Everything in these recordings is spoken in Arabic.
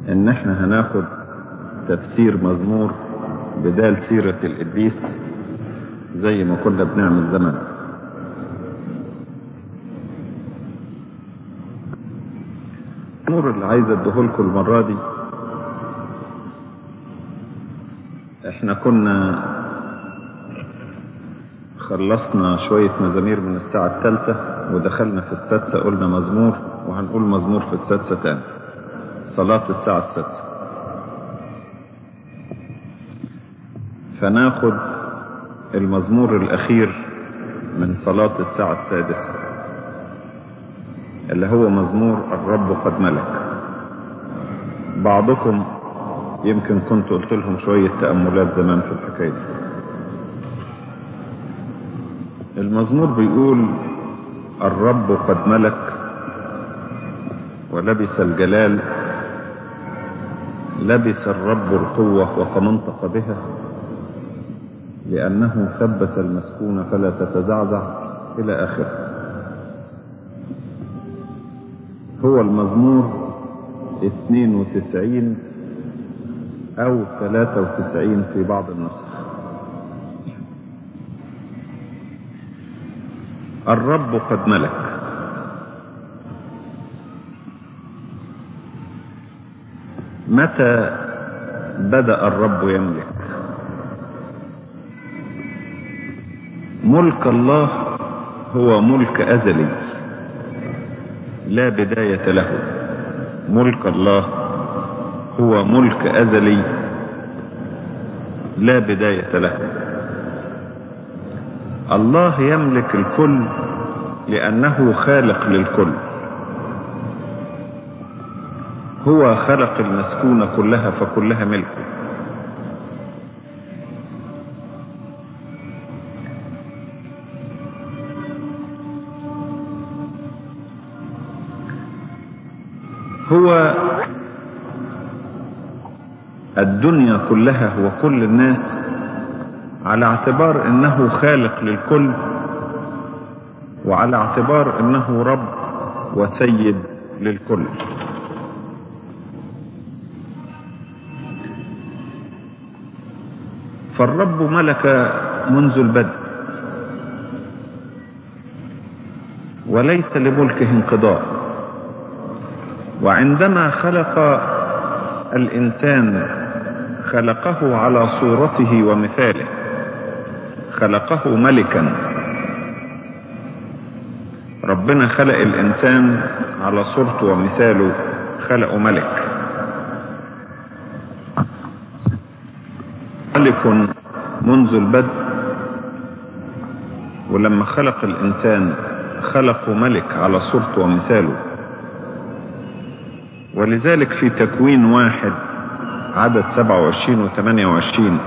ان احنا هناخد تفسير مزمور بدال سيرة القديس زي ما كنا بنعمل زمان. المزمور اللي عايز اديهولكم المرة دي، احنا كنا خلصنا شوية مزامير من الساعة 3 ودخلنا في 6 قلنا مزمور، وهنقول مزمور في 6 تاني، صلاة الساعة 6. فناخد المزمور الأخير من صلاة الساعة 6 اللي هو مزمور الرب قد ملك. بعضكم يمكن كنت قلت لهم شوية تأملات زمان في الحكاية دي. المزمور بيقول: الرب قد ملك ولبس الجلال، لبس الرب القوة وتمنطق بها، لأنه ثبت المسكون فلا تتزعزع، إلى آخره. هو المزمور 92 أو 93 في بعض النسخ. الرب قد ملك. متى بدأ الرب يملك؟ ملك الله هو ملك أزلي لا بداية له. ملك الله هو ملك أزلي لا بداية له. الله يملك الكل لأنه خالق للكل. هو خلق المسكونة كلها فكلها ملكه. هو الدنيا كلها وكل الناس على اعتبار انه خالق للكل، وعلى اعتبار انه رب وسيد للكل. فالرب ملك منذ البدء وليس لملكه انقضاء. وعندما خلق الإنسان خلقه على صورته ومثاله، خلقه ملكا. ربنا خلق الإنسان على صورته ومثاله، خلقه ملك. ملك منذ البدء، ولما خلق الإنسان خلقه ملك على صورته ومثاله. ولذلك في تكوين 1 عدد 27 و 28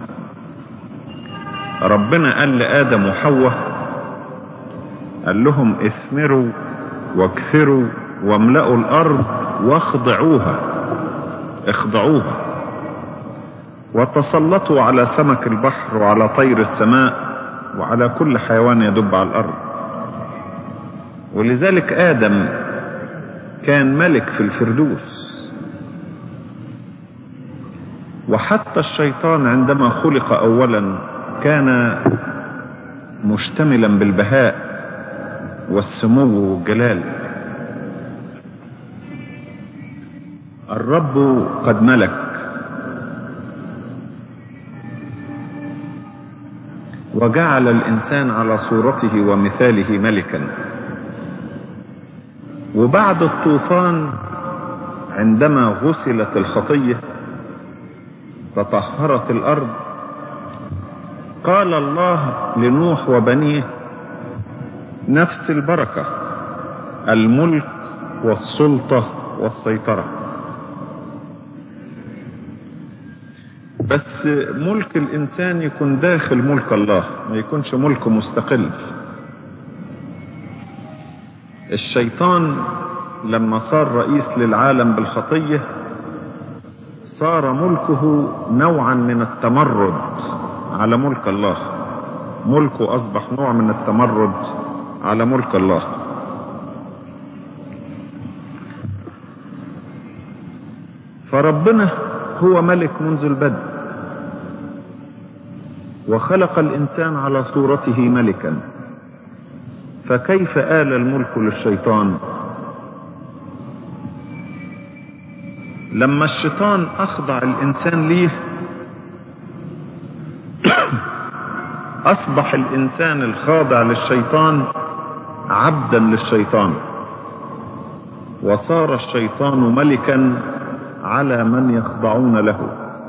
ربنا قال لآدم وحواء، قال لهم: اثمروا واكثروا واملأوا الأرض واخضعوها، اخضعوها، وتسلطوا على سمك البحر وعلى طير السماء وعلى كل حيوان يدب على الأرض. ولذلك آدم كان ملك في الفردوس. وحتى الشيطان عندما خلق أولا كان مشتملا بالبهاء والسمو والجلال. الرب قد ملك، وجعل الإنسان على صورته ومثاله ملكا. وبعد الطوفان عندما غسلت الخطية تطهرت الأرض، قال الله لنوح وبنيه نفس البركة: الملك والسلطة والسيطرة. بس ملك الإنسان يكون داخل ملك الله، ما يكونش ملك مستقل. الشيطان لما صار رئيس للعالم بالخطية صار ملكه نوعا من التمرد على ملك الله. ملكه أصبح نوع من التمرد على ملك الله. فربنا هو ملك منذ البدء، وخلق الإنسان على صورته ملكا، فكيف آل الملك للشيطان؟ لما الشيطان أخضع الإنسان ليه أصبح الإنسان الخاضع للشيطان عبدا للشيطان، وصار الشيطان ملكا على من يخضعون له.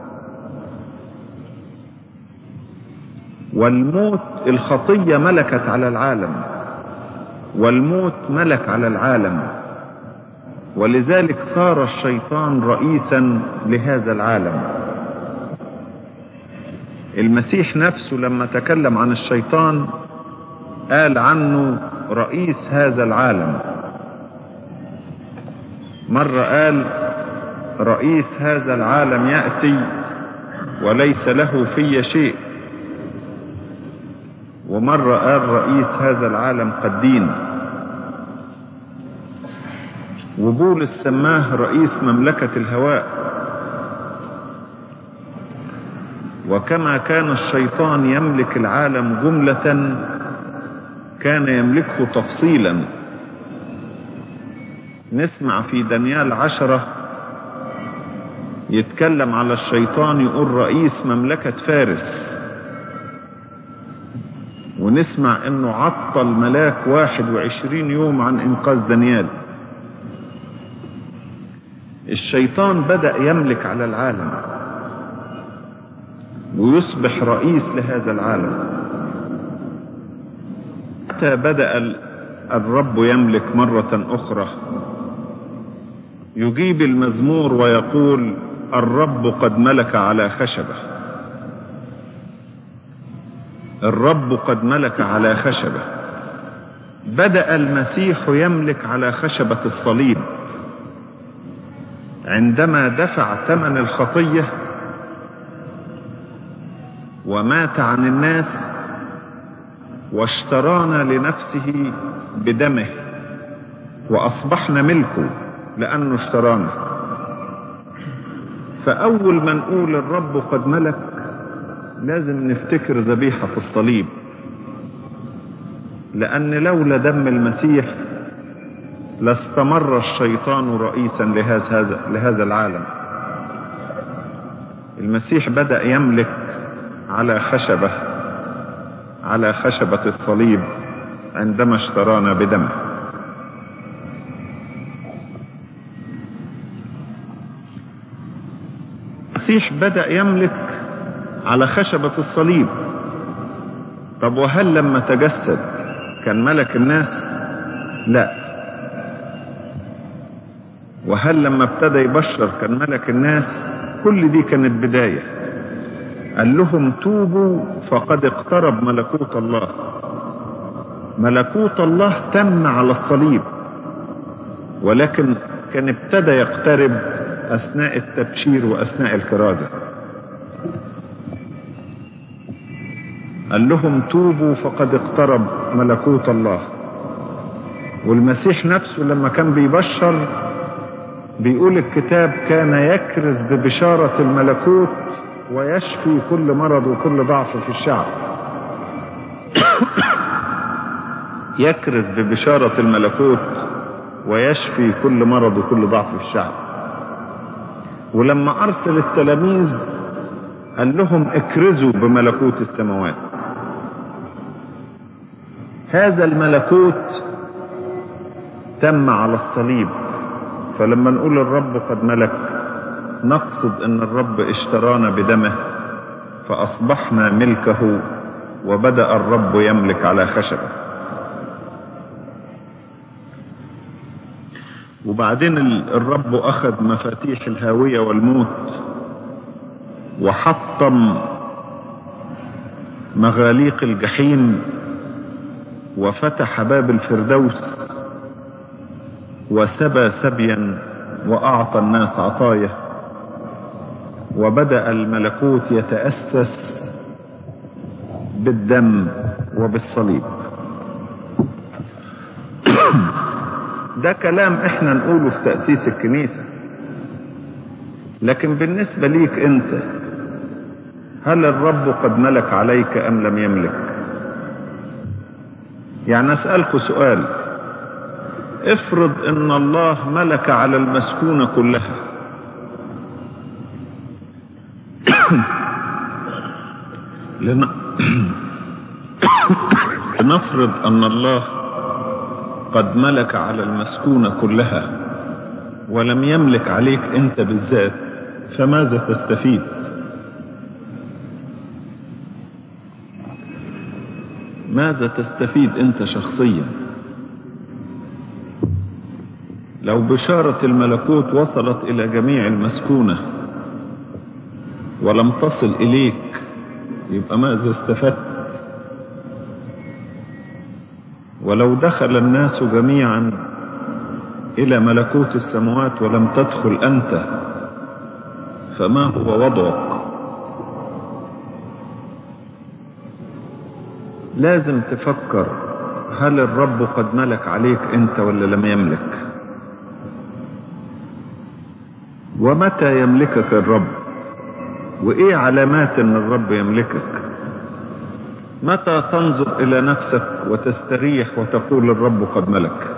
والموت، الخطية ملكت على العالم، والموت ملك على العالم، ولذلك صار الشيطان رئيسا لهذا العالم. المسيح نفسه لما تكلم عن الشيطان قال عنه رئيس هذا العالم. مرة قال رئيس هذا العالم يأتي وليس له في شيء، ومرة قال رئيس هذا العالم قد دين، وبولس سماه رئيس مملكة الهواء. وكما كان الشيطان يملك العالم جملة كان يملكه تفصيلا. نسمع في دانيال 10 يتكلم على الشيطان يقول رئيس مملكة فارس، ونسمع انه عطل ملاك 21 يوم عن انقاذ دانيال. الشيطان بدأ يملك على العالم ويصبح رئيس لهذا العالم. متى بدأ الرب يملك مرة أخرى؟ يجيب المزمور ويقول الرب قد ملك على خشبة. الرب قد ملك على خشبة. بدأ المسيح يملك على خشبة الصليب عندما دفع ثمن الخطية ومات عن الناس واشترانا لنفسه بدمه، وأصبحنا ملكه لأنه اشترانا. فأول ما نقول الرب قد ملك لازم نفتكر ذبيحة الصليب، لأن لولا دم المسيح لاستمر الشيطان رئيسا لهذا العالم. المسيح بدأ يملك على خشبة الصليب عندما اشترانا بدمه. المسيح بدأ يملك على خشبة الصليب. طب وهل لما تجسد كان ملك الناس؟ لا. وهل لما ابتدى يبشر كان ملك الناس؟ كل دي كانت بداية. قال لهم توبوا فقد اقترب ملكوت الله. ملكوت الله تم على الصليب، ولكن كان ابتدى يقترب أثناء التبشير وأثناء الكرازة. قال لهم توبوا فقد اقترب ملكوت الله. والمسيح نفسه لما كان بيبشر بيقول الكتاب كان يكرز ببشارة الملكوت ويشفي كل مرض وكل ضعف في الشعب. يكرز ببشارة الملكوت ويشفي كل مرض وكل ضعف في الشعب. ولما أرسل التلاميذ قال لهم اكرزوا بملكوت السماوات. هذا الملكوت تم على الصليب. فلما نقول الرب قد ملك نقصد ان الرب اشترانا بدمه فاصبحنا ملكه، وبدأ الرب يملك على خشبه. وبعدين الرب اخذ مفاتيح الهاوية والموت وحطم مغاليق الجحيم وفتح باب الفردوس وسبى سبيا وأعطى الناس عطايا، وبدأ الملكوت يتأسس بالدم وبالصليب. ده كلام احنا نقوله في تأسيس الكنيسة، لكن بالنسبة ليك انت، هل الرب قد ملك عليك ام لم يملك؟ يعني اسألكوا سؤال، افرض ان الله ملك على المسكونة كلها لنفرض ان الله قد ملك على المسكونة كلها ولم يملك عليك انت بالذات، فماذا تستفيد؟ ماذا تستفيد انت شخصيا؟ لو بشارة الملكوت وصلت الى جميع المسكونة ولم تصل اليك، يبقى ماذا استفدت؟ ولو دخل الناس جميعا الى ملكوت السماوات ولم تدخل انت، فما هو وضعك؟ لازم تفكر، هل الرب قد ملك عليك انت ولا لم يملك؟ ومتى يملكك الرب؟ وايه علامات ان الرب يملكك؟ متى تنظر الى نفسك وتستريح وتقول الرب قد ملك؟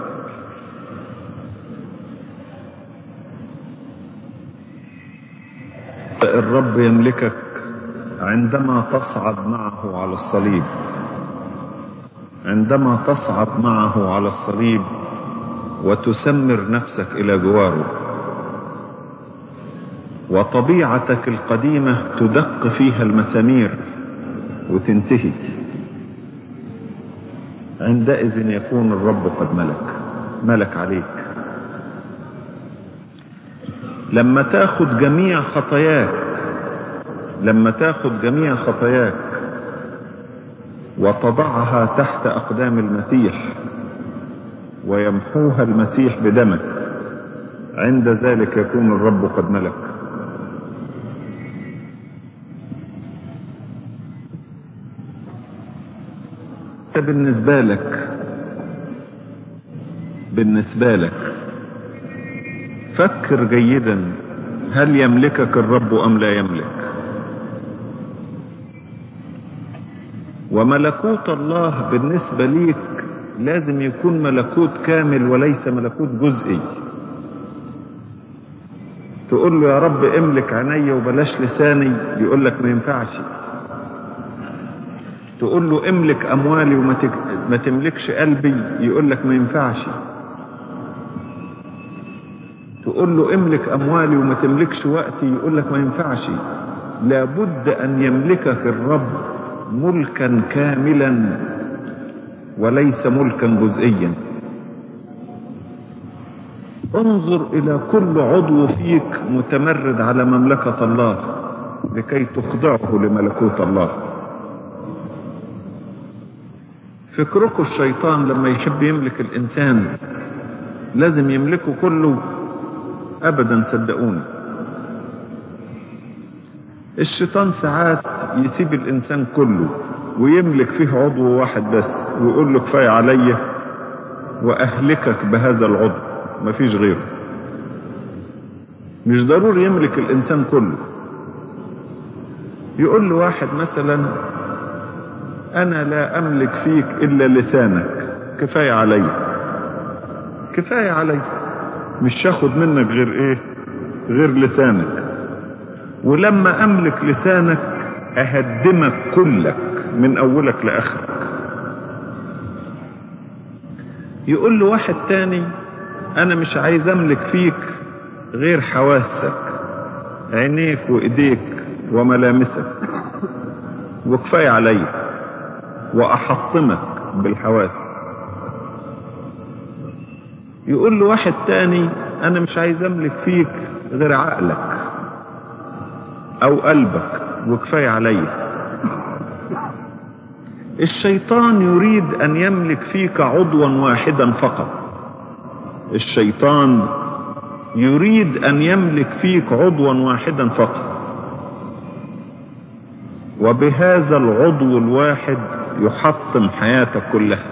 الرب يملكك عندما تصعد معه على الصليب، عندما تصعد معه على الصليب وتسمر نفسك الى جواره، وطبيعتك القديمة تدق فيها المسامير وتنتهي، عندئذ يكون الرب قد ملك عليك. لما تاخد جميع خطاياك وتضعها تحت أقدام المسيح ويمحوها المسيح بدمك، عند ذلك يكون الرب قد ملك. بالنسبة لك فكر جيدا، هل يملكك الرب أم لا يملك؟ وملكوت الله بالنسبة ليك لازم يكون ملكوت كامل وليس ملكوت جزئي. تقول له يا رب املك عيني وبلاش لساني، يقول لك ما ينفعش. تقول له املك اموالي وما تملكش قلبي، يقول لك ما ينفعش. تقول له املك اموالي وما تملكش وقتي، يقول لك ما ينفعش. لابد ان يملكك الرب ملكا كاملا وليس ملكا جزئيا. انظر الى كل عضو فيك متمرد على مملكة الله لكي تخضعه لملكوت الله. فكركم الشيطان لما يحب يملك الانسان لازم يملكه كله؟ ابدا، صدقوني. الشيطان ساعات يسيب الانسان كله ويملك فيه عضو واحد بس ويقول له كفاية عليا واهلكك بهذا العضو، مفيش غيره. مش ضروري يملك الانسان كله. يقول له واحد مثلا انا لا املك فيك الا لسانك، كفاية علي، مش هاخد منك غير لسانك، ولما املك لسانك اهدمك كلك من اولك لاخرك. يقول له واحد تاني انا مش عايز املك فيك غير حواسك، عينيك وايديك وملامسك، وكفاية علي واحطمك بالحواس. يقول له واحد تاني انا مش عايز املك فيك غير عقلك او قلبك، وكفاية علي. الشيطان يريد ان يملك فيك عضوا واحدا فقط. الشيطان يريد ان يملك فيك عضوا واحدا فقط، وبهذا العضو الواحد يحطم حياتك كلها.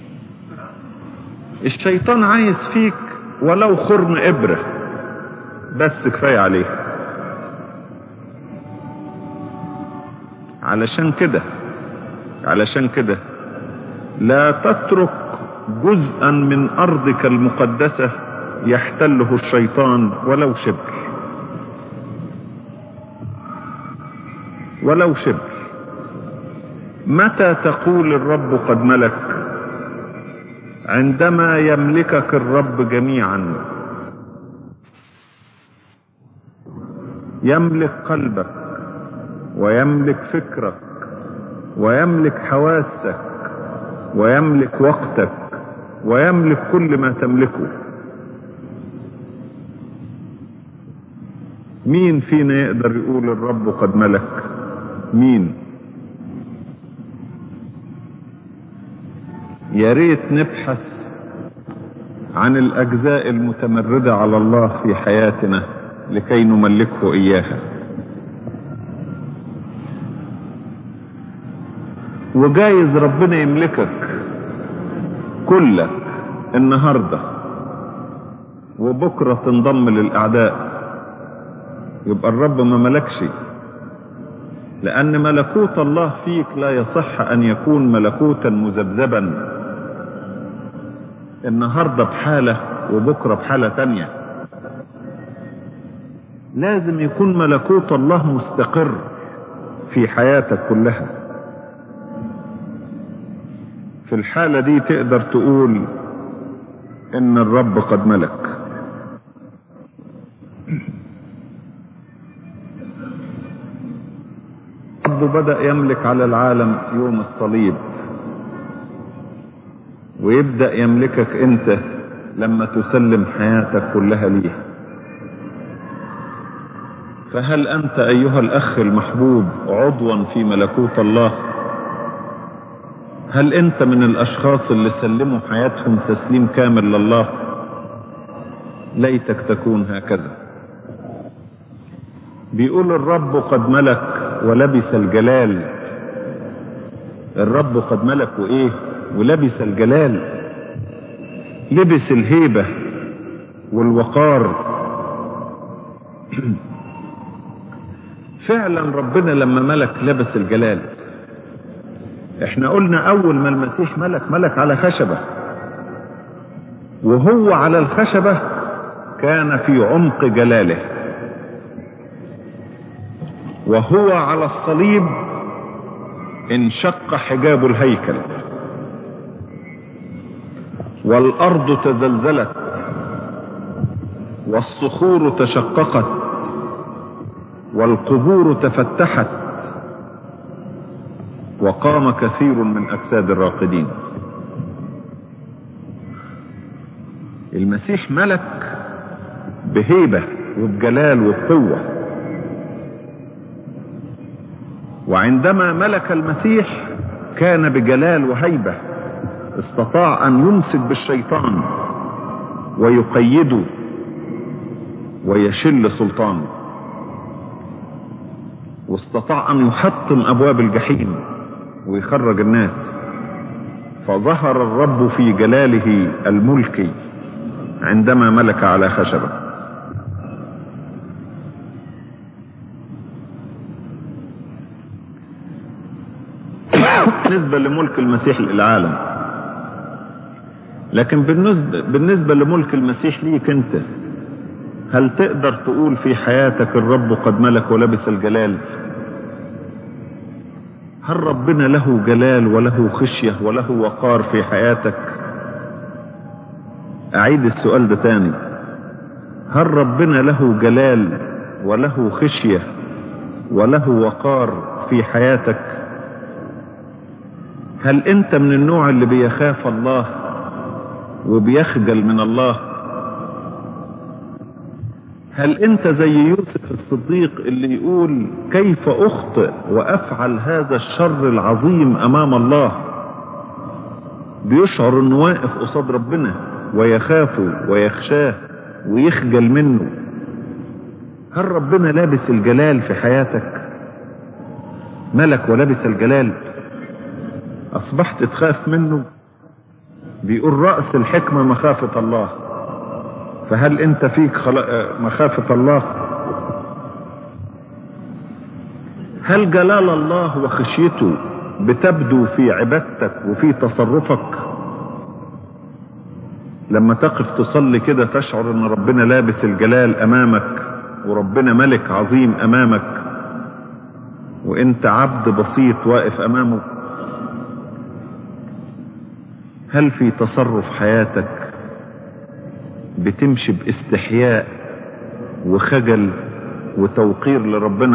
الشيطان عايز فيك ولو خرم إبرة، بس كفاية عليه. علشان كده لا تترك جزءا من أرضك المقدسة يحتله الشيطان ولو شبر. متى تقول الرب قد ملك؟ عندما يملكك الرب جميعا، يملك قلبك ويملك فكرك ويملك حواسك ويملك وقتك ويملك كل ما تملكه. مين فينا يقدر يقول الرب قد ملك؟ مين؟ يا ريت نبحث عن الأجزاء المتمردة على الله في حياتنا لكي نملكه إياها. وجايز ربنا يملكك كلك النهاردة وبكرة تنضم للأعداء، يبقى الرب ما ملكش، لأن ملكوت الله فيك لا يصح أن يكون ملكوتا مذبذبا، النهاردة بحالة وبكرة بحالة تانية. لازم يكون ملكوت الله مستقر في حياتك كلها. في الحالة دي تقدر تقول إن الرب قد ملك. الرب بدأ يملك على العالم يوم الصليب، ويبدأ يملكك أنت لما تسلم حياتك كلها ليه. فهل أنت أيها الأخ المحبوب عضوا في ملكوت الله؟ هل أنت من الأشخاص اللي سلموا حياتهم تسليم كامل لله؟ ليتك تكون هكذا. بيقول الرب قد ملك ولبس الجلال. الرب قد ملك وإيه؟ ولبس الجلال، لبس الهيبة والوقار. فعلا ربنا لما ملك لبس الجلال. احنا قلنا اول ما المسيح ملك على خشبة، وهو على الخشبة كان في عمق جلاله، وهو على الصليب انشق حجاب الهيكل، والارض تزلزلت والصخور تشققت والقبور تفتحت، وقام كثير من أجساد الراقدين. المسيح ملك بهيبة وبجلال وبقوة. وعندما ملك المسيح كان بجلال وهيبة، استطاع أن يمسك بالشيطان ويقيده ويشل سلطانه، واستطاع أن يحطم أبواب الجحيم ويخرج الناس. فظهر الرب في جلاله الملكي عندما ملك على خشبة. بالنسبة لملك المسيح للعالم، لكن بالنسبة لملك المسيح ليك انت، هل تقدر تقول في حياتك الرب قد ملك ولبس الجلال؟ هل ربنا له جلال وله خشية وله وقار في حياتك؟ أعيد السؤال ده تاني. هل ربنا له جلال وله خشية وله وقار في حياتك؟ هل أنت من النوع اللي بيخاف الله وبيخجل من الله؟ هل أنت زي يوسف الصديق اللي يقول كيف أخطئ وأفعل هذا الشر العظيم أمام الله؟ بيشعر أنه واقف قصاد ربنا ويخافه ويخشاه ويخجل منه. هل ربنا لابس الجلال في حياتك؟ ملك ولبس الجلال، أصبحت تخاف منه؟ بيقول رأس الحكمة مخافة الله. فهل انت فيك مخافة الله؟ هل جلال الله وخشيته بتبدو في عبادتك وفي تصرفك؟ لما تقف تصلي كده تشعر ان ربنا لابس الجلال امامك، وربنا ملك عظيم امامك، وانت عبد بسيط واقف امامه. هل في تصرف حياتك بتمشي باستحياء وخجل وتوقير لربنا؟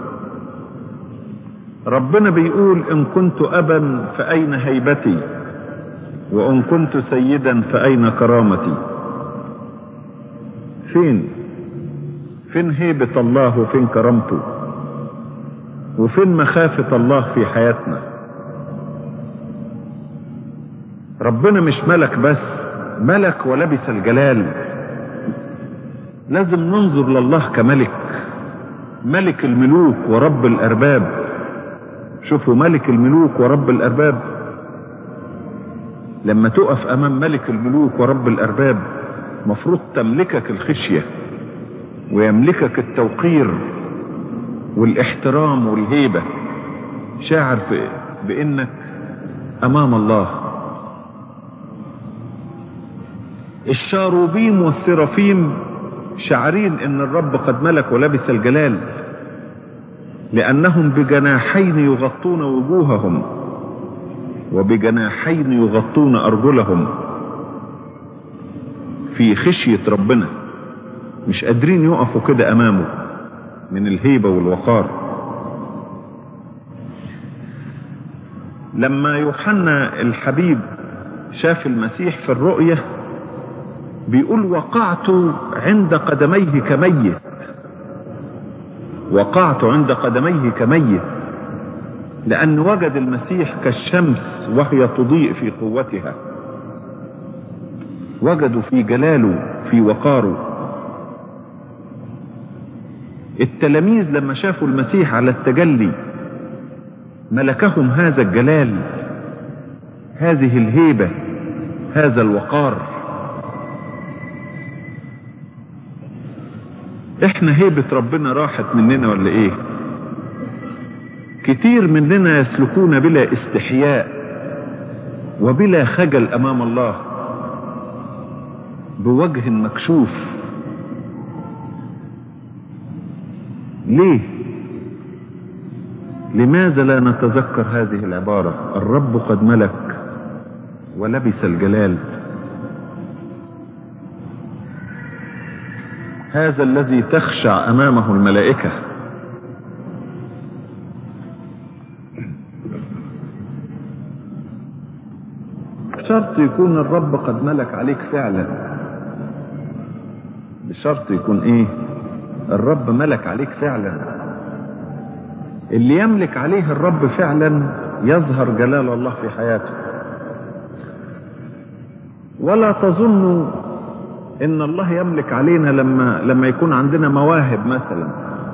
ربنا بيقول: إن كنت أبا فأين هيبتي، وإن كنت سيدا فأين كرامتي. فين هيبة الله وفين كرامته وفين مخافة الله في حياتنا؟ ربنا مش ملك بس، ملك ولبس الجلال. لازم ننظر لله كملك، ملك الملوك ورب الأرباب. شوفوا، ملك الملوك ورب الأرباب. لما تقف أمام ملك الملوك ورب الأرباب مفروض تملكك الخشية ويملكك التوقير والاحترام والهيبة، شاعر بأنك أمام الله. الشاروبيم والسرافيم شاعرين ان الرب قد ملك ولبس الجلال، لانهم بجناحين يغطون وجوههم وبجناحين يغطون ارجلهم في خشية ربنا، مش قادرين يقفوا كده امامه من الهيبة والوقار. لما يوحنا الحبيب شاف المسيح في الرؤية بيقول: وقعت عند قدميه كميت، وقعت عند قدميه كميت، لأن وجد المسيح كالشمس وهي تضيء في قوتها. وجدوا في جلاله، في وقاره. التلاميذ لما شافوا المسيح على التجلي ملكهم هذا الجلال، هذه الهيبة، هذا الوقار. احنا هيبة ربنا راحت مننا ولا ايه؟ كتير مننا يسلكون بلا استحياء وبلا خجل امام الله، بوجه مكشوف. ليه؟ لماذا لا نتذكر هذه العبارة: الرب قد ملك ولبس الجلال؟ هذا الذي تخشع امامه الملائكة. بشرط يكون الرب قد ملك عليك فعلا. بشرط يكون ايه؟ الرب ملك عليك فعلا. اللي يملك عليه الرب فعلا يظهر جلال الله في حياته. ولا تظنوا ان الله يملك علينا لما يكون عندنا مواهب مثلا،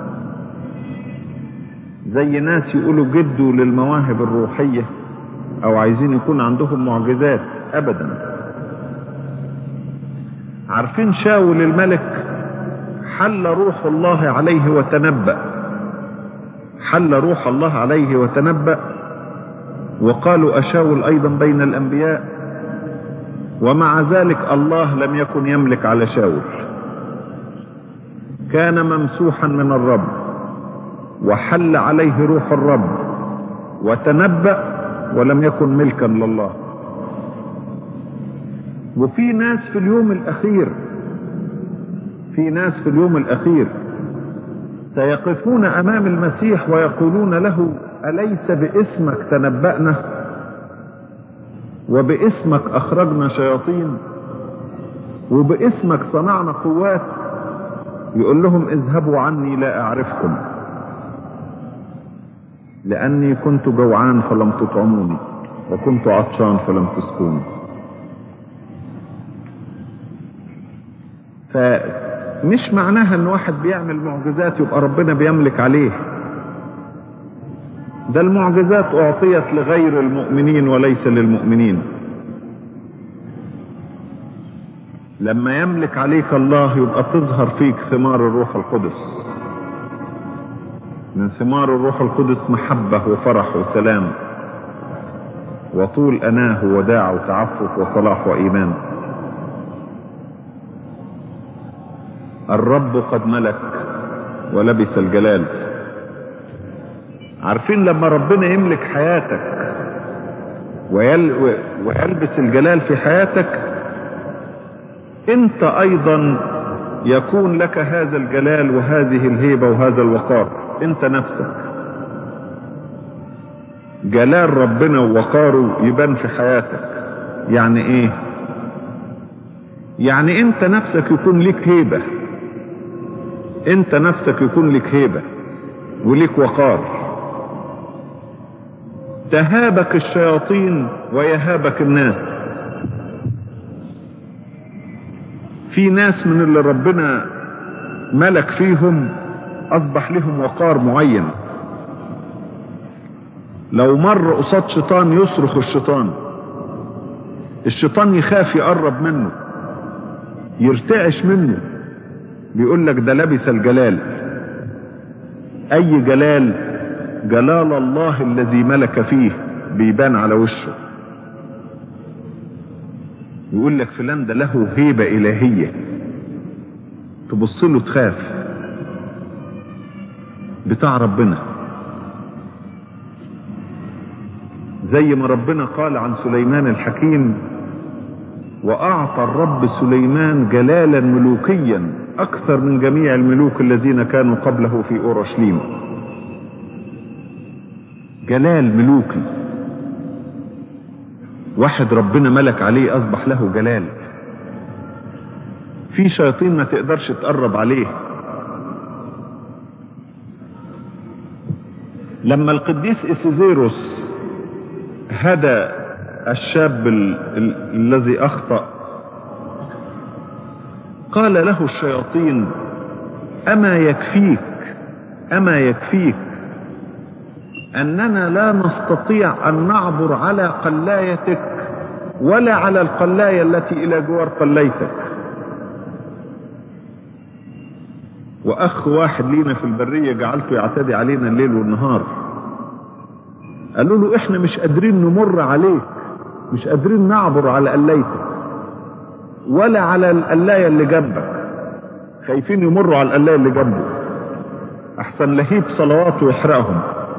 زي ناس يقولوا جدوا للمواهب الروحية او عايزين يكون عندهم معجزات. ابدا. عارفين شاول الملك حل روح الله عليه وتنبأ، حل روح الله عليه وتنبأ، وقالوا أشاول ايضا بين الانبياء، ومع ذلك الله لم يكن يملك على شاول. كان ممسوحا من الرب وحل عليه روح الرب وتنبأ، ولم يكن ملكا لله. وفي ناس في اليوم الأخير، في ناس في اليوم الأخير سيقفون أمام المسيح ويقولون له: أليس باسمك تنبأنا وباسمك أخرجنا شياطين وباسمك صنعنا قوات؟ يقول لهم: اذهبوا عني لا أعرفكم، لأني كنت جوعان فلم تطعموني وكنت عطشان فلم تسقوني. فمش معناها ان واحد بيعمل معجزات يبقى ربنا بيملك عليه. ده المعجزات اعطيت لغير المؤمنين وليس للمؤمنين. لما يملك عليك الله يبقى تظهر فيك ثمار الروح القدس. من ثمار الروح القدس محبة وفرح وسلام وطول أناه وداع وتعفف وصلاح وإيمان. الرب قد ملك ولبس الجلال. عارفين لما ربنا يملك حياتك ويلبس الجلال في حياتك، انت ايضا يكون لك هذا الجلال وهذه الهيبة وهذا الوقار. انت نفسك جلال ربنا ووقاره يبان في حياتك. يعني ايه؟ يعني انت نفسك يكون لك هيبة، انت نفسك يكون لك هيبة ولك وقار. تهابك الشياطين ويهابك الناس. في ناس من اللي ربنا ملك فيهم اصبح لهم وقار معين. لو مر قصاد شيطان يصرخ الشيطان يخاف يقرب منه، يرتعش منه. بيقول لك ده لبس الجلال. اي جلال؟ جلال الله الذي ملك فيه بيبان على وشه. يقول لك فلان ده له هيبة إلهية، تبص له تخاف. بتاع ربنا، زي ما ربنا قال عن سليمان الحكيم: وأعطى الرب سليمان جلالا ملوكيا أكثر من جميع الملوك الذين كانوا قبله في أورشليم. جلال ملوكي. واحد ربنا ملك عليه أصبح له جلال. في شياطين ما تقدرش تقرب عليه. لما القديس إسيزيروس هدى الشاب الذي أخطأ، قال له الشياطين: أما يكفيك أننا لا نستطيع أن نعبر على قلايتك ولا على القلاية التي إلى جوار قليتك. وأخ واحد لينا في البرية جعلته يعتدي علينا الليل والنهار. قالوا له: إحنا مش قادرين نمر عليك، مش قادرين نعبر على قلايتك ولا على القلاية اللي جنبك. خايفين يمروا على القلاية اللي جنبه أحسن لهيب صلوات ويحرقهم.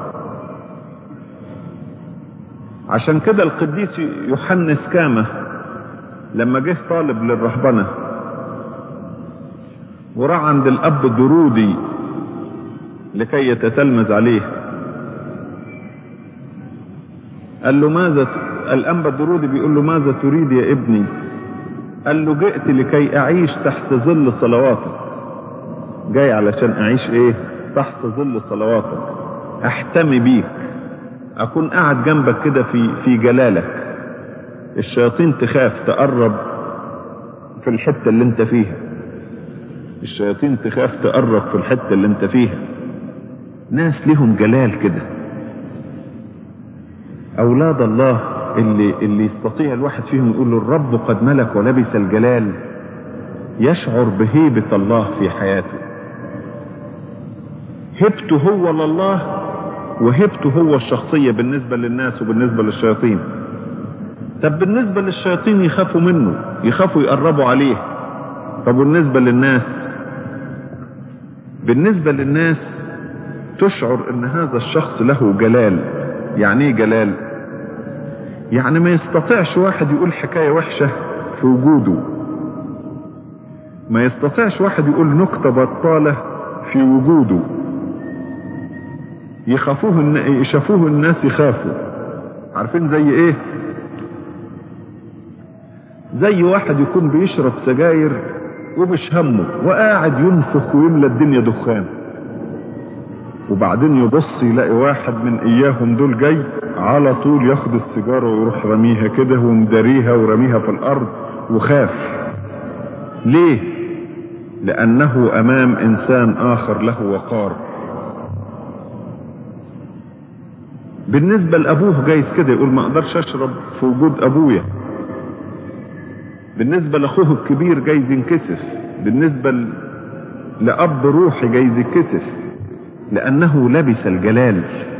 عشان كده القديس يوحنس كامة لما جه طالب للرهبنة وراح عند الأب الدرودي لكي يتتلمذ عليه، قال له: ماذا؟ الأنبا الدرودي بيقول له: ماذا تريد يا ابني؟ قال له: جئت لكي أعيش تحت ظل صلواتك. جاي علشان أعيش إيه؟ تحت ظل صلواتك، أحتمي بيك، أكون قاعد جنبك كده في جلالك. الشياطين تخاف تقرب في الحتة اللي انت فيها. الشياطين تخاف تقرب في الحتة اللي انت فيها. ناس لهم جلال كده. أولاد الله اللي يستطيع الواحد فيهم يقول له: الرب قد ملك ولبس الجلال، يشعر بهيبة الله في حياته. هبته هو لله وهبته هو الشخصية بالنسبة للناس وبالنسبة للشياطين. طب بالنسبة للشياطين يخافوا منه، يخافوا يقربوا عليه. طب بالنسبة للناس؟ بالنسبة للناس تشعر ان هذا الشخص له جلال. يعني ايه جلال؟ يعني ما يستطيعش واحد يقول حكاية وحشة في وجوده، ما يستطيعش واحد يقول نكتة بطالة في وجوده. يشافوه الناس يخافوا. عارفين زي ايه؟ زي واحد يكون بيشرب سجاير ومش همه وقاعد ينفخ ويملى الدنيا دخان، وبعدين يبص يلاقي واحد من اياهم دول جاي على طول ياخد السيجاره ويروح رميها كده ومداريها ورميها في الارض وخاف. ليه؟ لانه امام انسان اخر له وقار. بالنسبه لابوه جايز كده يقول: ما اقدرش اشرب في وجود ابويا. بالنسبة لأخوه الكبير جايز ينكسف، بالنسبة لأب روحي جايز ينكسف، لأنه لبس الجلال.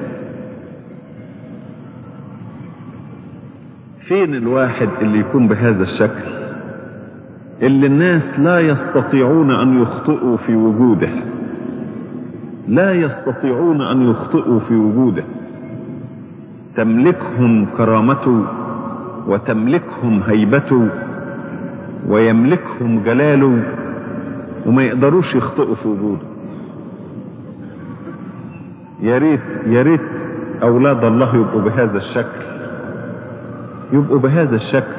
فين الواحد اللي يكون بهذا الشكل، اللي الناس لا يستطيعون أن يخطئوا في وجوده، لا يستطيعون أن يخطئوا في وجوده، تملكهم كرامته وتملكهم هيبته ويملكهم جلاله، وما يقدروش يخطئوا في وجوده. يا ريت أولاد الله يبقوا بهذا الشكل، يبقوا بهذا الشكل،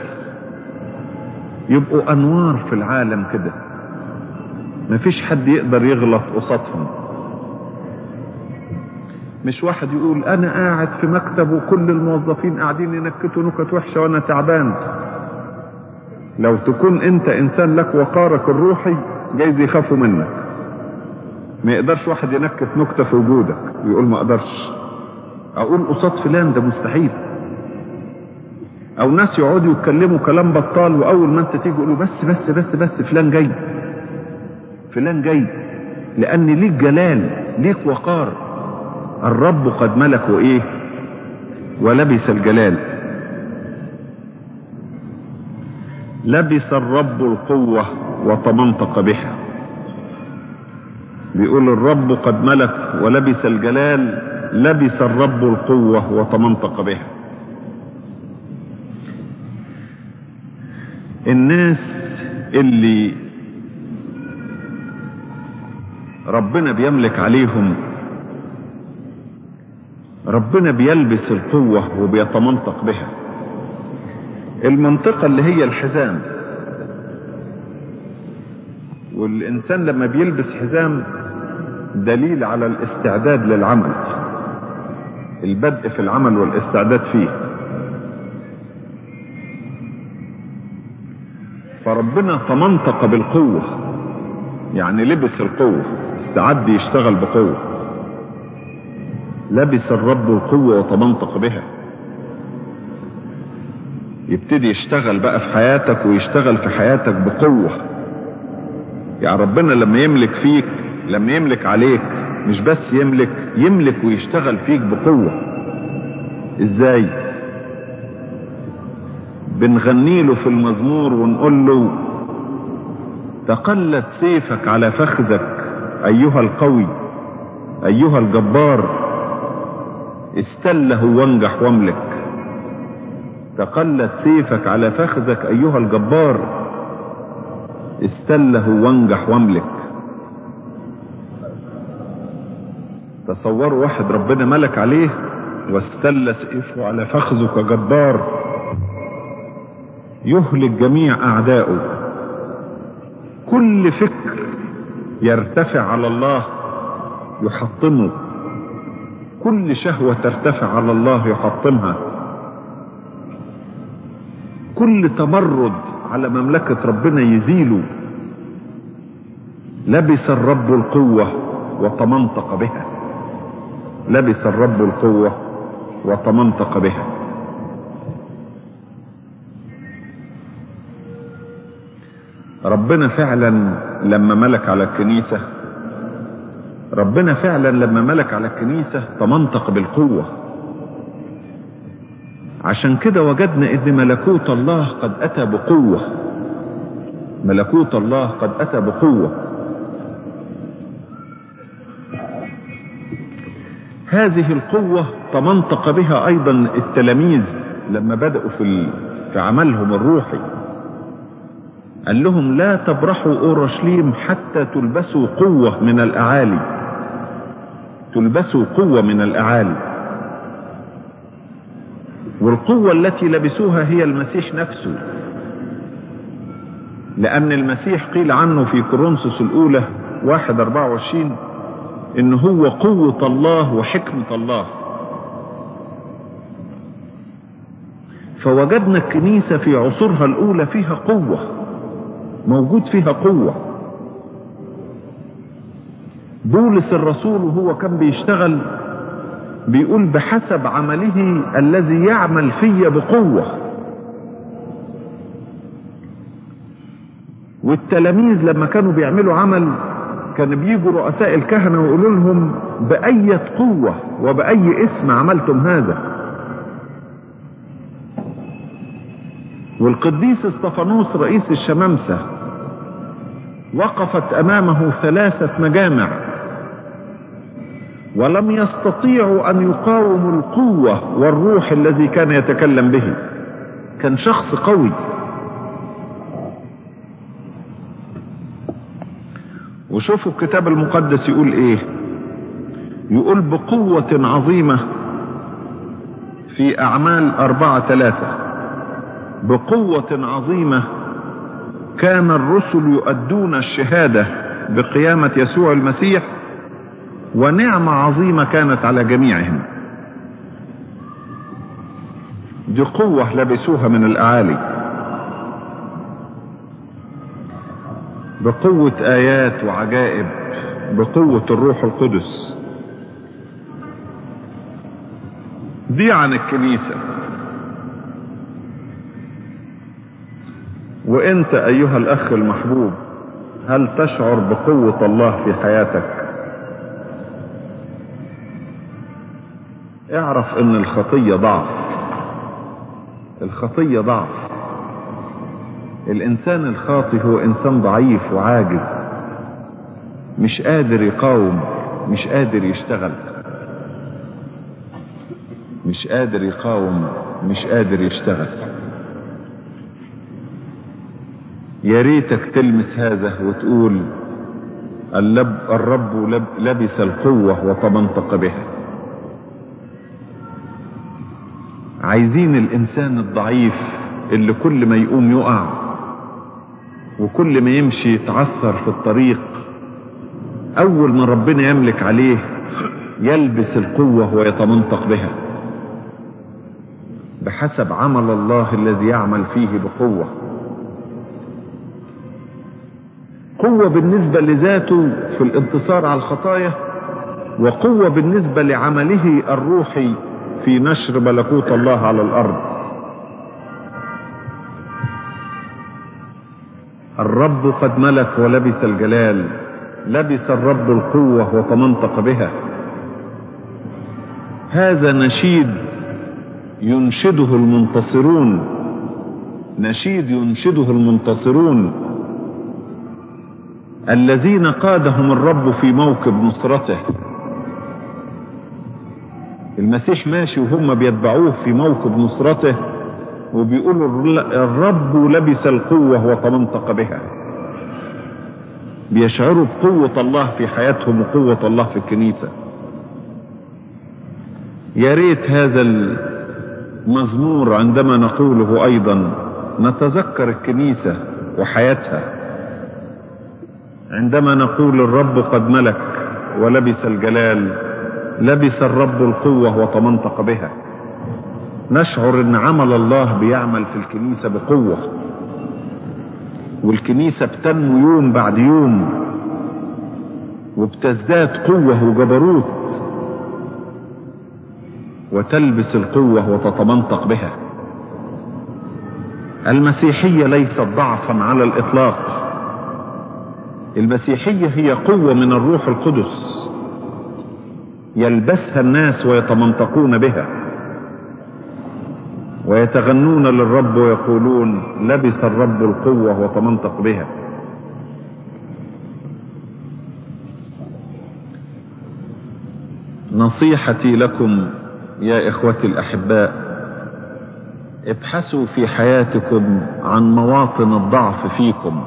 يبقوا أنوار في العالم كده، مفيش حد يقدر يغلط قصادهم. مش واحد يقول أنا قاعد في مكتب وكل الموظفين قاعدين ينكتوا نكت وحشة وأنا تعبان. لو تكون أنت إنسان لك وقارك الروحي جايز يخافوا منك. ما يقدرش واحد ينكت نكتة في وجودك ويقول ما أقدرش أقول قصاد فلان، ده مستحيل. أو ناس يقعدوا يتكلموا كلام بطال، وأول ما أنت تيجي يقولوا بس بس بس بس فلان جاي، فلان جاي، لأن ليك جلال، ليك وقار. الرب قد ملك وإيه ولبس الجلال. لبس الرب القوة وتمنطق بها. بيقول الرب قد ملك ولبس الجلال، لبس الرب القوة وتمنطق بها. الناس اللي ربنا بيملك عليهم، ربنا بيلبس القوة وبيتمنطق بها. المنطقة اللي هي الحزام، والإنسان لما بيلبس حزام دليل على الاستعداد للعمل، البدء في العمل والاستعداد فيه. فربنا تمنطق بالقوة، يعني لبس القوة، استعد يشتغل بقوة. لبس الرب القوة وتمنطق بها. يبتدي يشتغل بقى في حياتك ويشتغل في حياتك بقوة. يعني ربنا لما يملك فيك، لما يملك عليك، مش بس يملك ويشتغل فيك بقوة. ازاي؟ بنغني له في المزمور ونقول له تقلد سيفك على فخذك ايها القوي ايها الجبار، استله وانجح واملك. تقلد سيفك على فخذك ايها الجبار، استله وانجح واملك. تصوروا واحد ربنا ملك عليه واستل سيفه على فخذه كجبار، يهلك جميع اعدائه. كل فكر يرتفع على الله يحطمه، كل شهوة ترتفع على الله يحطمها، كل تمرد على مملكة ربنا يزيله. لبس الرب القوة وتمنطق بها. لبس الرب القوة وتمنطق بها. ربنا فعلا لما ملك على الكنيسة، ربنا فعلا لما ملك على الكنيسة تمنطق بالقوة. عشان كده وجدنا ان ملكوت الله قد اتى بقوة. ملكوت الله قد اتى بقوة. هذه القوة تمنطق بها ايضا التلاميذ لما بدأوا في عملهم الروحي. قال لهم لا تبرحوا اورشليم حتى تلبسوا قوة من الاعالي. تلبسوا قوة من الاعالي. والقوة التي لبسوها هي المسيح نفسه، لأن المسيح قيل عنه في كورنثوس الأولى 1:24 إن هو قوة الله وحكمة الله. فوجدنا الكنيسة في عصورها الأولى فيها قوة، موجود فيها قوة. بولس الرسول وهو كان بيشتغل بيقول بحسب عمله الذي يعمل في بقوة. والتلاميذ لما كانوا بيعملوا عمل كان بيجوا رؤساء الكهنة ويقولوا لهم بأية قوة وبأي اسم عملتم هذا. والقديس اسطفانوس رئيس الشمامسة وقفت أمامه 3 مجامع ولم يستطيعوا أن يقاوموا القوة والروح الذي كان يتكلم به. كان شخص قوي. وشوفوا الكتاب المقدس يقول ايه، يقول بقوة عظيمة في أعمال 4:3 بقوة عظيمة كان الرسل يؤدون الشهادة بقيامة يسوع المسيح ونعمة عظيمة كانت على جميعهم. دي قوة لبسوها من الأعالي، بقوة آيات وعجائب، بقوة الروح القدس. دي عن الكنيسة. وانت ايها الاخ المحبوب، هل تشعر بقوة الله في حياتك؟ اعرف ان الخطية ضعف. الخطية ضعف. الانسان الخاطئ هو انسان ضعيف وعاجز، مش قادر يقاوم، مش قادر يشتغل، مش قادر يقاوم، مش قادر يشتغل. يا ريتك تلمس هذا وتقول الرب لبس القوة وتمنطق بها. عايزين الانسان الضعيف اللي كل ما يقوم يقع وكل ما يمشي يتعثر في الطريق، اول ما ربنا يملك عليه يلبس القوة ويتمنطق بها بحسب عمل الله الذي يعمل فيه بقوة. قوة بالنسبة لذاته في الانتصار على الخطايا، وقوة بالنسبة لعمله الروحي في نشر ملكوت الله على الأرض. الرب قد ملك ولبس الجلال، لبس الرب القوة وتمنطق بها. هذا نشيد ينشده المنتصرون، نشيد ينشده المنتصرون الذين قادهم الرب في موكب نصرته. المسيح ماشي وهم بيتبعوه في موكب نصرته وبيقولوا الرب لبس القوة وتمنطق بها. بيشعروا بقوة الله في حياتهم وقوة الله في الكنيسة. يا ريت هذا المزمور عندما نقوله أيضا نتذكر الكنيسة وحياتها. عندما نقول الرب قد ملك ولبس الجلال، لبس الرب القوة وتمنطق بها، نشعر ان عمل الله بيعمل في الكنيسة بقوة، والكنيسة بتنمو يوم بعد يوم وبتزداد قوة وجبروت وتلبس القوة وتتمنطق بها. المسيحية ليست ضعفا على الإطلاق. المسيحية هي قوة من الروح القدس يلبسها الناس ويتمنطقون بها ويتغنون للرب ويقولون لبس الرب القوة وتمنطق بها. نصيحتي لكم يا إخوتي الأحباء، ابحثوا في حياتكم عن مواطن الضعف فيكم.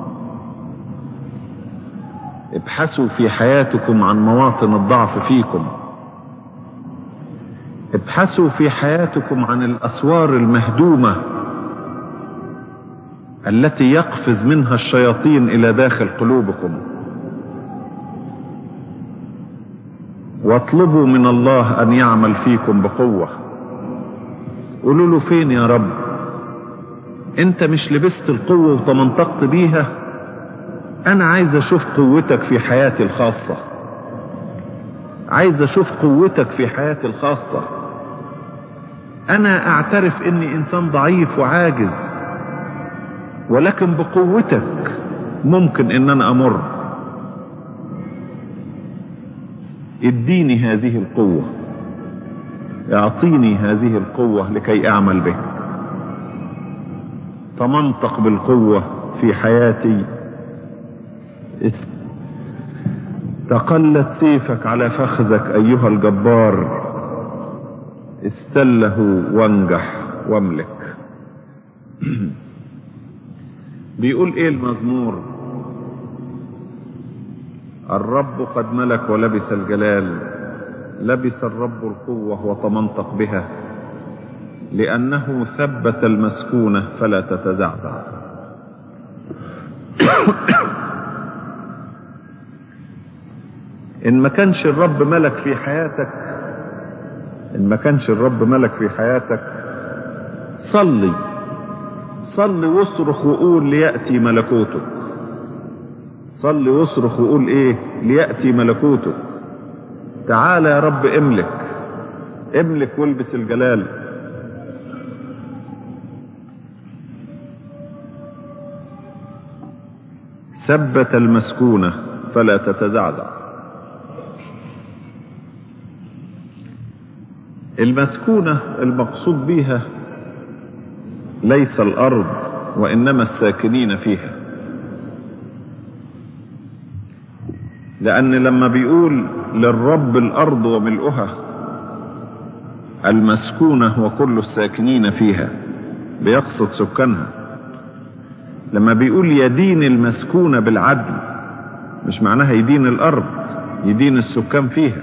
ابحثوا في حياتكم عن مواطن الضعف فيكم. ابحثوا في حياتكم عن الأسوار المهدومة التي يقفز منها الشياطين إلى داخل قلوبكم، واطلبوا من الله أن يعمل فيكم بقوة. قولوا له فين يا رب؟ انت مش لبست القوة وتمنطقت بيها؟ انا عايز اشوف قوتك في حياتي الخاصة، عايز اشوف قوتك في حياتي الخاصة. انا اعترف اني انسان ضعيف وعاجز، ولكن بقوتك ممكن ان انا امر. اديني هذه القوة، اعطيني هذه القوة لكي اعمل بها. تمنطق بالقوة في حياتي. تقلت سيفك على فخذك ايها الجبار، استله وانجح واملك. بيقول ايه المزمور؟ الرب قد ملك ولبس الجلال، لبس الرب القوة وتمنطق بها، لأنه ثبت المسكونة فلا تتزعزع. إن ما كانش الرب ملك في حياتك، صلي واصرخ وقول ليأتي ملكوتك. صلي واصرخ وقول ايه؟ ليأتي ملكوتك. تعال يا رب املك والبس الجلال. ثبت المسكونة فلا تتزعزع. المسكونة المقصود بها ليس الأرض وإنما الساكنين فيها، لأن لما بيقول للرب الأرض وملؤها المسكونة وكل الساكنين فيها بيقصد سكانها. لما بيقول يدين المسكونة بالعدل مش معناها يدين الأرض، يدين السكان فيها.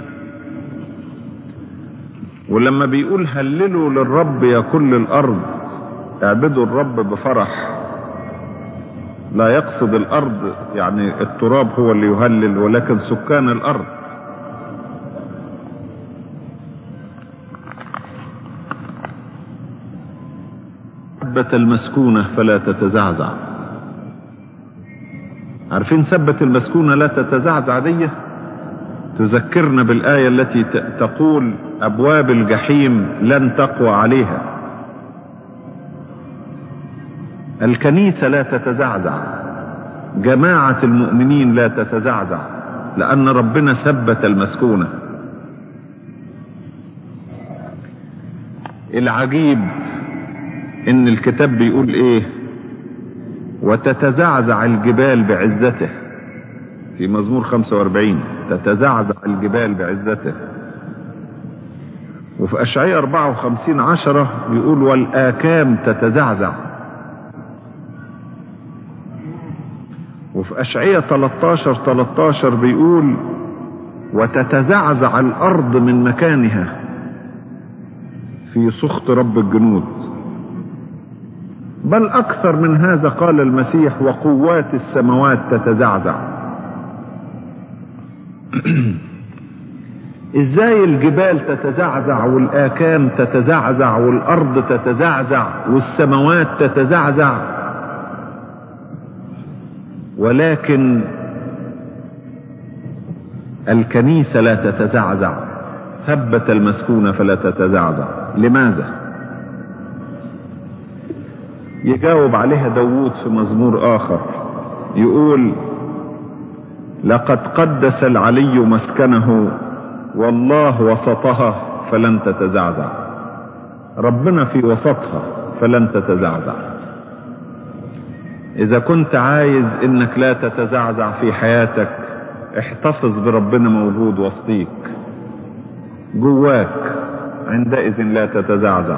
ولما بيقول هللوا للرب يا كل الأرض، اعبدوا الرب بفرح، لا يقصد الأرض يعني التراب هو اللي يهلل، ولكن سكان الأرض. ثبت المسكونة فلا تتزعزع. عارفين ثبت المسكونة لا تتزعزع دي تذكرنا بالآية التي تقول أبواب الجحيم لن تقوى عليها. الكنيسة لا تتزعزع، جماعة المؤمنين لا تتزعزع، لأن ربنا ثبت المسكونة. العجيب إن الكتاب بيقول إيه؟ وتتزعزع الجبال بعزته. في مزمور 45 تتزعزع الجبال بعزته. وفي أشعياء 54:10 بيقول والآكام تتزعزع. وفي أشعياء 13:13 بيقول وتتزعزع الأرض من مكانها في سخط رب الجنود. بل أكثر من هذا قال المسيح وقوات السماوات تتزعزع. ازاي الجبال تتزعزع والآكام تتزعزع والأرض تتزعزع والسماوات تتزعزع، ولكن الكنيسة لا تتزعزع؟ ثبت المسكونة فلا تتزعزع. لماذا؟ يجاوب عليها داود في مزمور آخر، يقول لقد قدس العلي مسكنه والله وسطها فلن تتزعزع. ربنا في وسطها فلن تتزعزع. إذا كنت عايز إنك لا تتزعزع في حياتك، احتفظ بربنا موجود وسطيك جواك، عندئذ لا تتزعزع.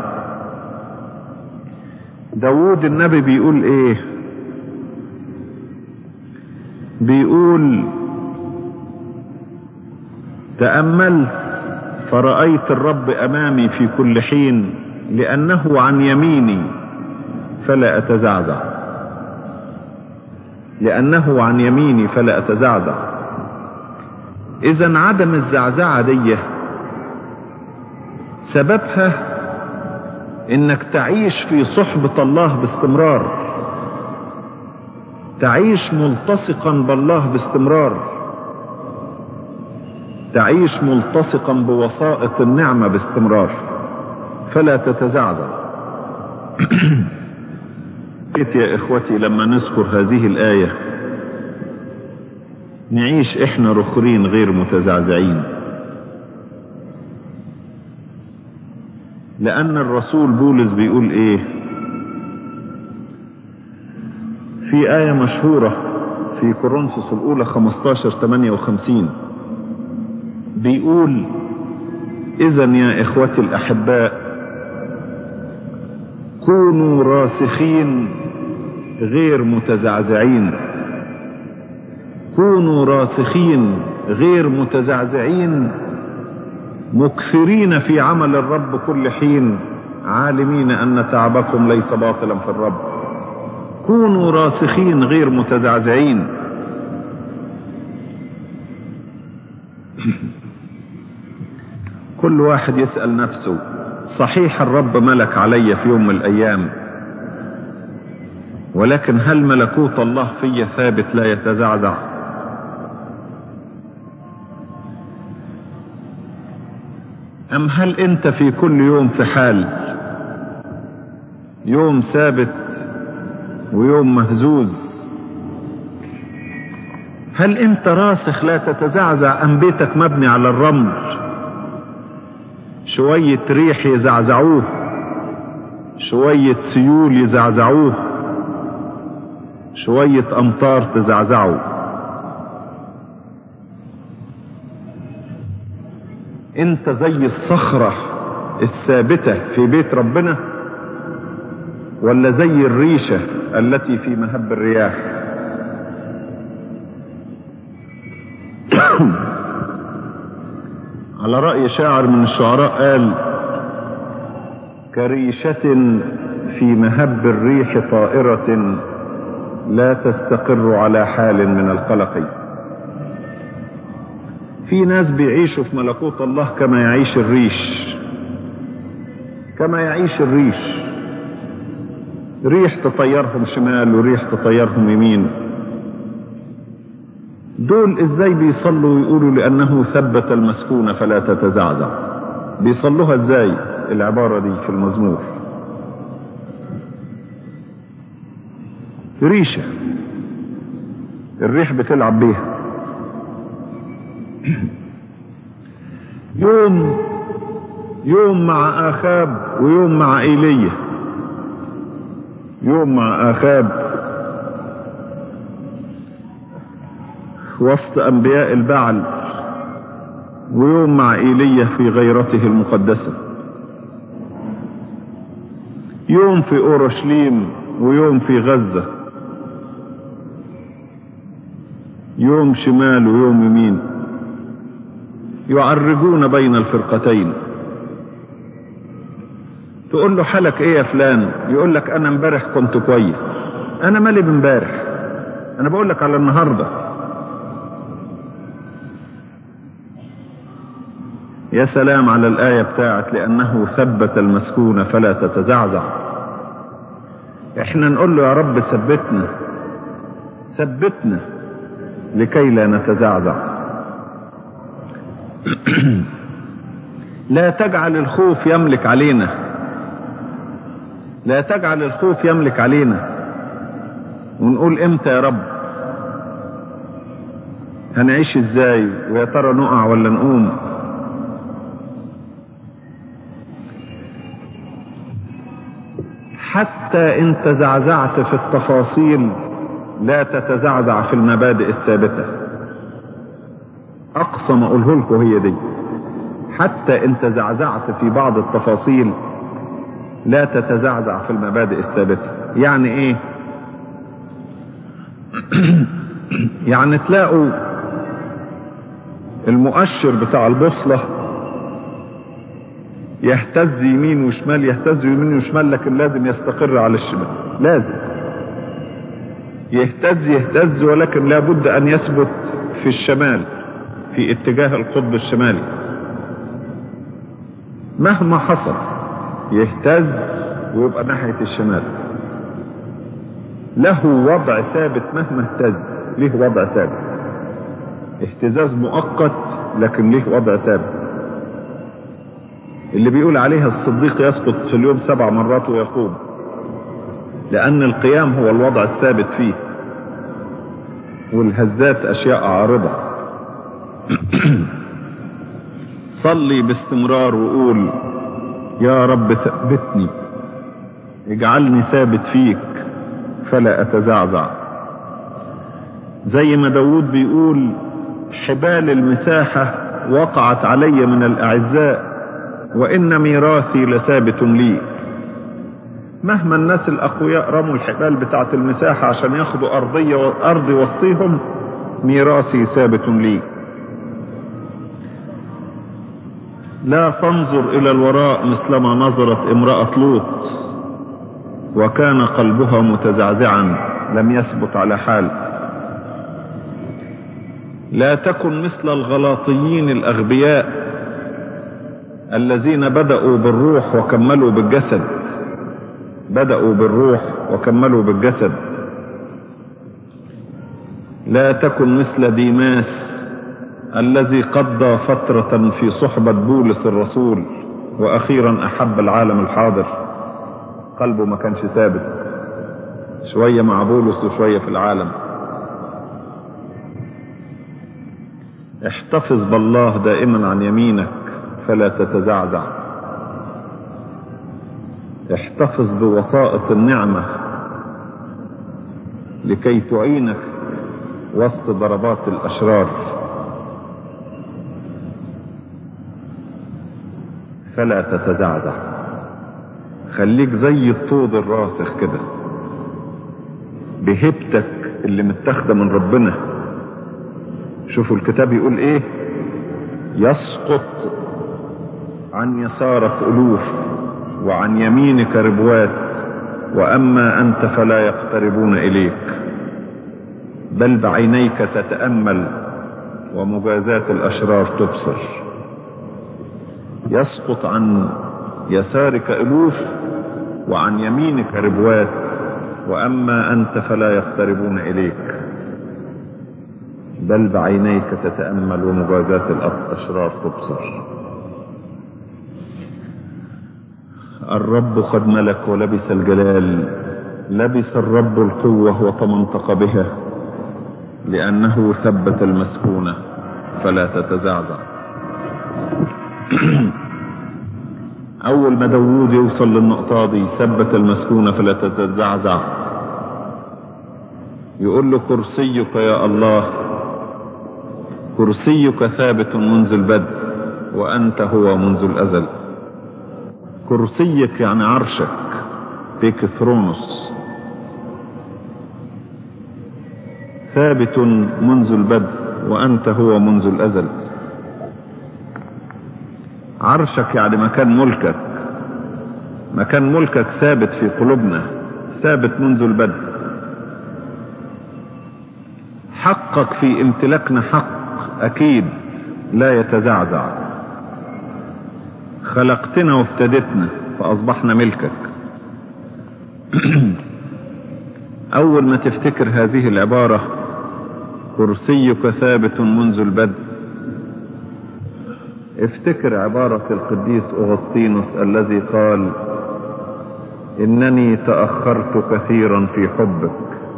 داود النبي بيقول ايه؟ بيقول تأملت فرأيت الرب أمامي في كل حين، لأنه عن يميني فلا أتزعزع. لأنه عن يميني فلا أتزعزع. إذن عدم الزعزعة دي سببها إنك تعيش في صحبة الله باستمرار، تعيش ملتصقا بالله باستمرار، تعيش ملتصقا بوسائط النعمة باستمرار، فلا تتزعزع. يا إخوتي لما نذكر هذه الآية نعيش احنا رخرين غير متزعزعين. لأن الرسول بولس بيقول ايه في آية مشهورة في كورنثوس الأولى 15:58 بيقول: إذن يا إخوتي الأحباء كونوا راسخين غير متزعزعين، كونوا راسخين غير متزعزعين، مكثرين في عمل الرب كل حين، عالمين أن تعبكم ليس باطلا في الرب. كونوا راسخين غير متزعزعين. كل واحد يسأل نفسه: صحيح الرب ملك علي في يوم من الأيام، ولكن هل ملكوت الله في ثابت لا يتزعزع؟ أم هل أنت في كل يوم في حال، يوم ثابت ويوم مهزوز؟ هل أنت راسخ لا تتزعزع أم بيتك مبني على الرمل، شوية ريح يزعزعوه، شوية سيول يزعزعوه، شوية أمطار تزعزعه؟ انت زي الصخرة الثابتة في بيت ربنا، ولا زي الريشة التي في مهب الرياح؟ على رأي شاعر من الشعراء قال: كريشة في مهب الريح طائرة لا تستقر على حال من القلق. في ناس بيعيشوا في ملكوت الله كما يعيش الريش، كما يعيش الريش، ريح تطيرهم شمال وريح تطيرهم يمين. دول ازاي بيصلوا ويقولوا لأنه ثبت المسكونة فلا تتزعزع؟ بيصلوها ازاي العبارة دي في المزمور؟ ريشة الريح بتلعب بيها. يوم مع آخاب ويوم مع إيليا، يوم مع آخاب وسط أنبياء البعل، ويوم مع إيليا في غيرته المقدسة، يوم في أورشليم ويوم في غزة، يوم شمال ويوم يمين، يعرجون بين الفرقتين. تقول له: حالك ايه يا فلان؟ يقول لك: انا امبارح كنت كويس. انا مالي بامبارح، انا بقول لك على النهارده. يا سلام على الآية بتاعت لأنه ثبت المسكونة فلا تتزعزع. احنا نقول له: يا رب ثبتنا، ثبتنا لكي لا نتزعزع. لا تجعل الخوف يملك علينا، لا تجعل الخوف يملك علينا ونقول: امتى يا رب؟ هنعيش ازاي؟ ويا ترى نقع ولا نقوم؟ حتى ان تزعزعت في التفاصيل لا تتزعزع في المبادئ الثابتة. اقصى ما اقوله لكم هي دي: حتى ان تزعزعت في بعض التفاصيل لا تتزعزع في المبادئ الثابتة. يعني ايه؟ يعني تلاقوا المؤشر بتاع البوصلة يهتز يمين وشمال، يهتز يمين وشمال، لكن لازم يستقر على الشمال. لازم يهتز ولكن لابد ان يثبت في الشمال، في اتجاه القطب الشمالي. مهما حصل يهتز ويبقى ناحية الشمال. له وضع ثابت مهما اهتز، له وضع ثابت. اهتزاز مؤقت لكن له وضع ثابت. اللي بيقول عليها الصديق يسقط في اليوم 7 مرات ويقوم، لأن القيام هو الوضع الثابت فيه. والهزات أشياء عارضة. صلي باستمرار وقول يا رب ثبتني، اجعلني ثابت فيك فلا أتزعزع. زي ما داود بيقول حبال المساحة وقعت علي من الأعزاء وإن ميراثي لثابت لي. مهما الناس الأقوياء رموا الحبال بتاعت المساحة عشان ياخدوا أرضي وسطيهم، ميراثي ثابت لي. لا تنظر إلى الوراء مثلما نظرت امرأة لوط وكان قلبها متزعزعا لم يثبت على حال. لا تكن مثل الغلاطيين الأغبياء الذين بدأوا بالروح وكملوا بالجسد. بدأوا بالروح وكملوا بالجسد. لا تكن مثل ديماس الذي قضى فترة في صحبة بولس الرسول وأخيرا أحب العالم الحاضر. قلبه ما كانش ثابت، شوية مع بولس وشوية في العالم. احتفظ بالله دائما عن يمينك فلا تتزعزع. احتفظ بوسائط النعمة لكي تعينك وسط ضربات الأشرار فلا تتزعزع. خليك زي الطود الراسخ كده بهبتك اللي متاخده من ربنا. شوفوا الكتاب يقول ايه: يسقط عن يسارك ألوف وعن يمينك ربوات وأما أنت فلا يقتربون إليك، بل بعينيك تتأمل ومجازات الأشرار تبصر. يسقط عن يسارك ألوف وعن يمينك ربوات وأما أنت فلا يقتربون إليك، بل بعينيك تتأمل ومجازات الأشرار تبصر. الرب قد ملك ولبس الجلال، لبس الرب القوة وتمنطق بها، لأنه ثبت المسكونة فلا تتزعزع. أول ما داود يوصل للنقطة دي، ثبت المسكونة فلا تتزعزع، يقول له: كرسيك يا الله، كرسيك ثابت منذ البدء وأنت هو منذ الأزل. كرسيك يعني عرشك، بيك ثرونوس، ثابت منذ البدء وأنت هو منذ الأزل. عرشك يعني مكان ملكك، مكان ملكك ثابت في قلوبنا، ثابت منذ البدء. حقك في امتلاكنا حق أكيد لا يتزعزع. خلقتنا وافتدتنا فأصبحنا ملكك. أول ما تفتكر هذه العبارة: كرسيك ثابت منذ البدء، افتكر عبارة القديس أغسطينوس الذي قال: إنني تأخرت كثيرا في حبك.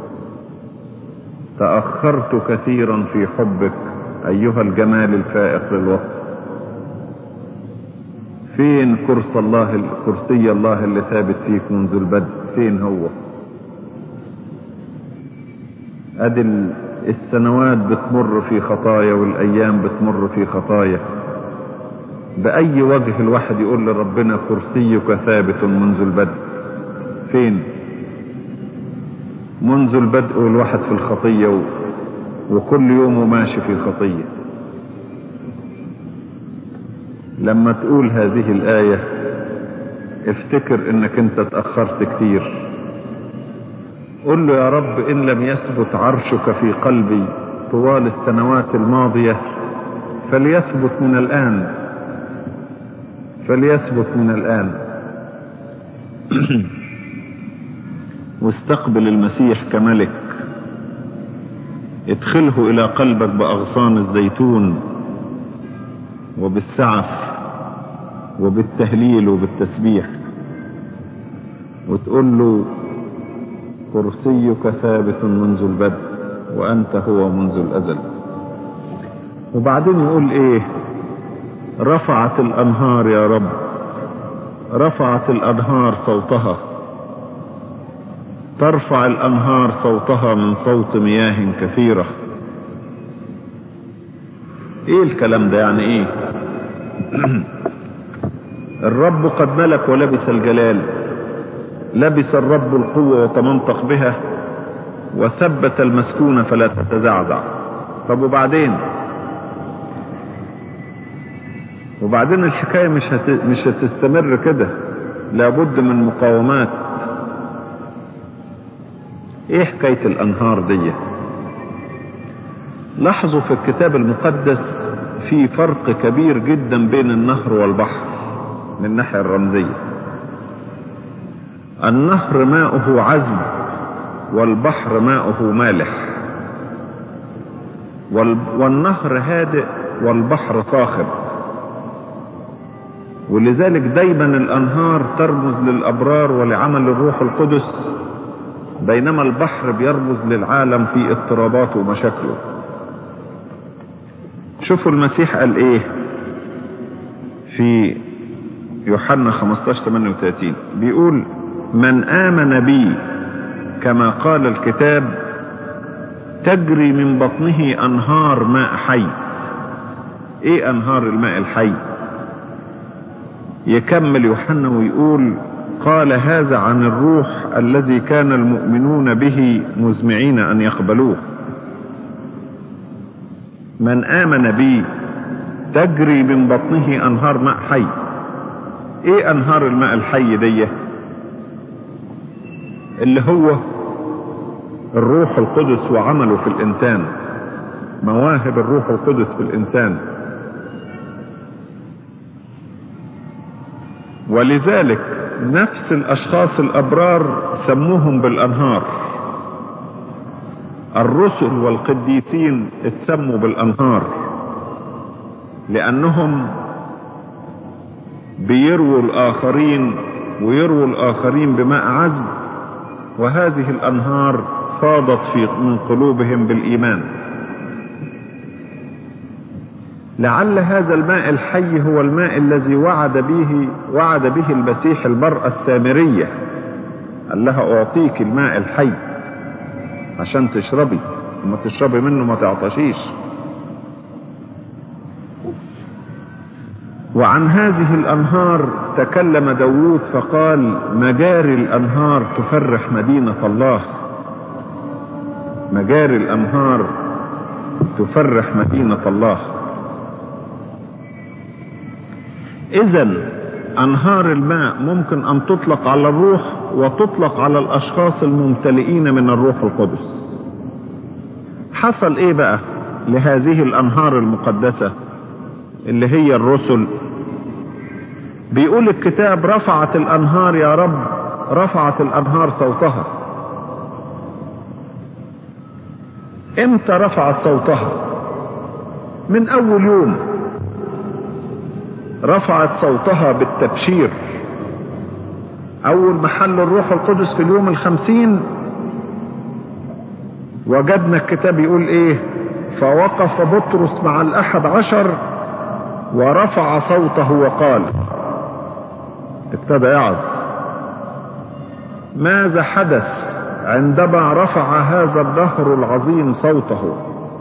تأخرت كثيرا في حبك أيها الجمال الفائق للوصف. فين كرسي الله اللي ثابت فيك منذ البدء؟ فين هو؟ ادي السنوات بتمر في خطايا والايام بتمر في خطايا. بأي وجه الواحد يقول لربنا كرسيك ثابت منذ البدء؟ فين؟ منذ البدء والواحد في الخطية وكل يوم ماشي في خطية. لما تقول هذه الآية افتكر انك انت تأخرت كتير. قل له: يا رب، ان لم يثبت عرشك في قلبي طوال السنوات الماضية فليثبت من الآن، فليثبت من الآن. واستقبل المسيح كملك، ادخله الى قلبك بأغصان الزيتون وبالسعف وبالتهليل وبالتسبيح، وتقول له: كرسيك ثابت منذ البدء وأنت هو منذ الأزل. وبعدين يقول إيه؟ رفعت الأنهار يا رب، رفعت الأنهار صوتها، ترفع الأنهار صوتها من صوت مياه كثيرة. إيه الكلام ده؟ يعني إيه؟ الرب قد ملك ولبس الجلال، لبس الرب القوة وتمنطق بها، وثبت المسكونة فلا تتزعزع. طب وبعدين الحكاية مش هتستمر كده، لابد من مقاومات. ايه حكاية الانهار دي؟ لاحظوا في الكتاب المقدس في فرق كبير جدا بين النهر والبحر من الناحية الرمزية. النهر ماؤه عذب والبحر ماؤه مالح، والنهر هادئ والبحر صاخب. ولذلك دايما الأنهار ترمز للأبرار ولعمل الروح القدس، بينما البحر بيرمز للعالم في اضطراباته ومشاكله. شوفوا المسيح قال ايه في يوحنا 15:38، بيقول من آمن بي كما قال الكتاب تجري من بطنه أنهار ماء حي. ايه أنهار الماء الحي؟ يكمل يوحنا ويقول قال هذا عن الروح الذي كان المؤمنون به مزمعين أن يقبلوه. من آمن بي تجري من بطنه أنهار ماء حي. ايه أنهار الماء الحي دي؟ اللي هو الروح القدس وعمله في الإنسان، مواهب الروح القدس في الإنسان. ولذلك نفس الأشخاص الأبرار سموهم بالأنهار. الرسل والقديسين اتسموا بالأنهار لأنهم بيرووا الآخرين ويرووا الآخرين بماء عذب، وهذه الأنهار فاضت من قلوبهم بالإيمان. لعل هذا الماء الحي هو الماء الذي وعد به المسيح المرأة السامرية، قال لها أعطيك الماء الحي عشان تشربي، وما تشربي منه ما تعطشيش. وعن هذه الأنهار تكلم داود فقال مجاري الأنهار تفرح مدينة الله. مجاري الأنهار تفرح مدينة الله. إذن أنهار الماء ممكن أن تطلق على الروح وتطلق على الأشخاص الممتلئين من الروح القدس. حصل إيه بقى لهذه الأنهار المقدسة اللي هي الرسل؟ بيقول الكتاب رفعت الأنهار يا رب، رفعت الأنهار صوتها. امتى رفعت صوتها؟ من أول يوم رفعت صوتها بالتبشير. أول محل الروح القدس في اليوم 50 وجدنا الكتاب يقول إيه؟ فوقف بطرس مع 11 ورفع صوته وقال، ابتدى يعظ. ماذا حدث عندما رفع هذا الدهر العظيم صوته؟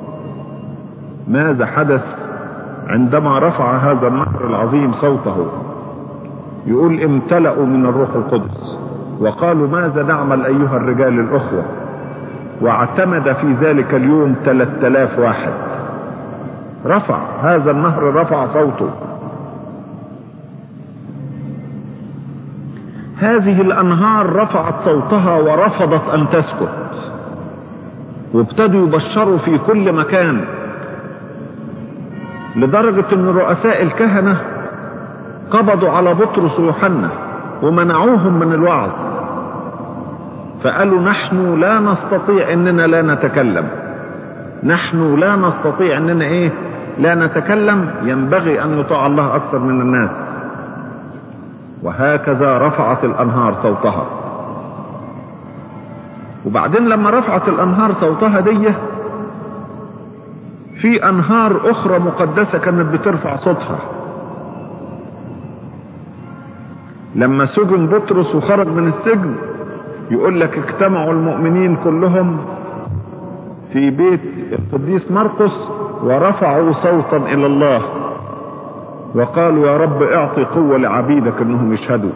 ماذا حدث عندما رفع هذا النهر العظيم صوته؟ يقول امتلأوا من الروح القدس وقالوا ماذا نعمل أيها الرجال الأخوة؟ واعتمد في ذلك اليوم 3000 واحد. رفع هذا النهر، رفع صوته. هذه الأنهار رفعت صوتها ورفضت أن تسكت، وابتدوا يبشروا في كل مكان، لدرجة أن رؤساء الكهنة قبضوا على بطرس ويوحنا ومنعوهم من الوعظ، فقالوا نحن لا نستطيع أننا لا نتكلم، نحن لا نستطيع أننا لا نتكلم، ينبغي أن يطاع الله أكثر من الناس. وهكذا رفعت الأنهار صوتها. وبعدين لما رفعت الأنهار صوتها دي في أنهار أخرى مقدسة كانت بترفع صوتها. لما سجن بطرس وخرج من السجن يقول لك اجتمعوا المؤمنين كلهم في بيت القديس مرقس ورفعوا صوتا إلى الله وقالوا يا رب اعطي قوة لعبيدك انهم يشهدوا.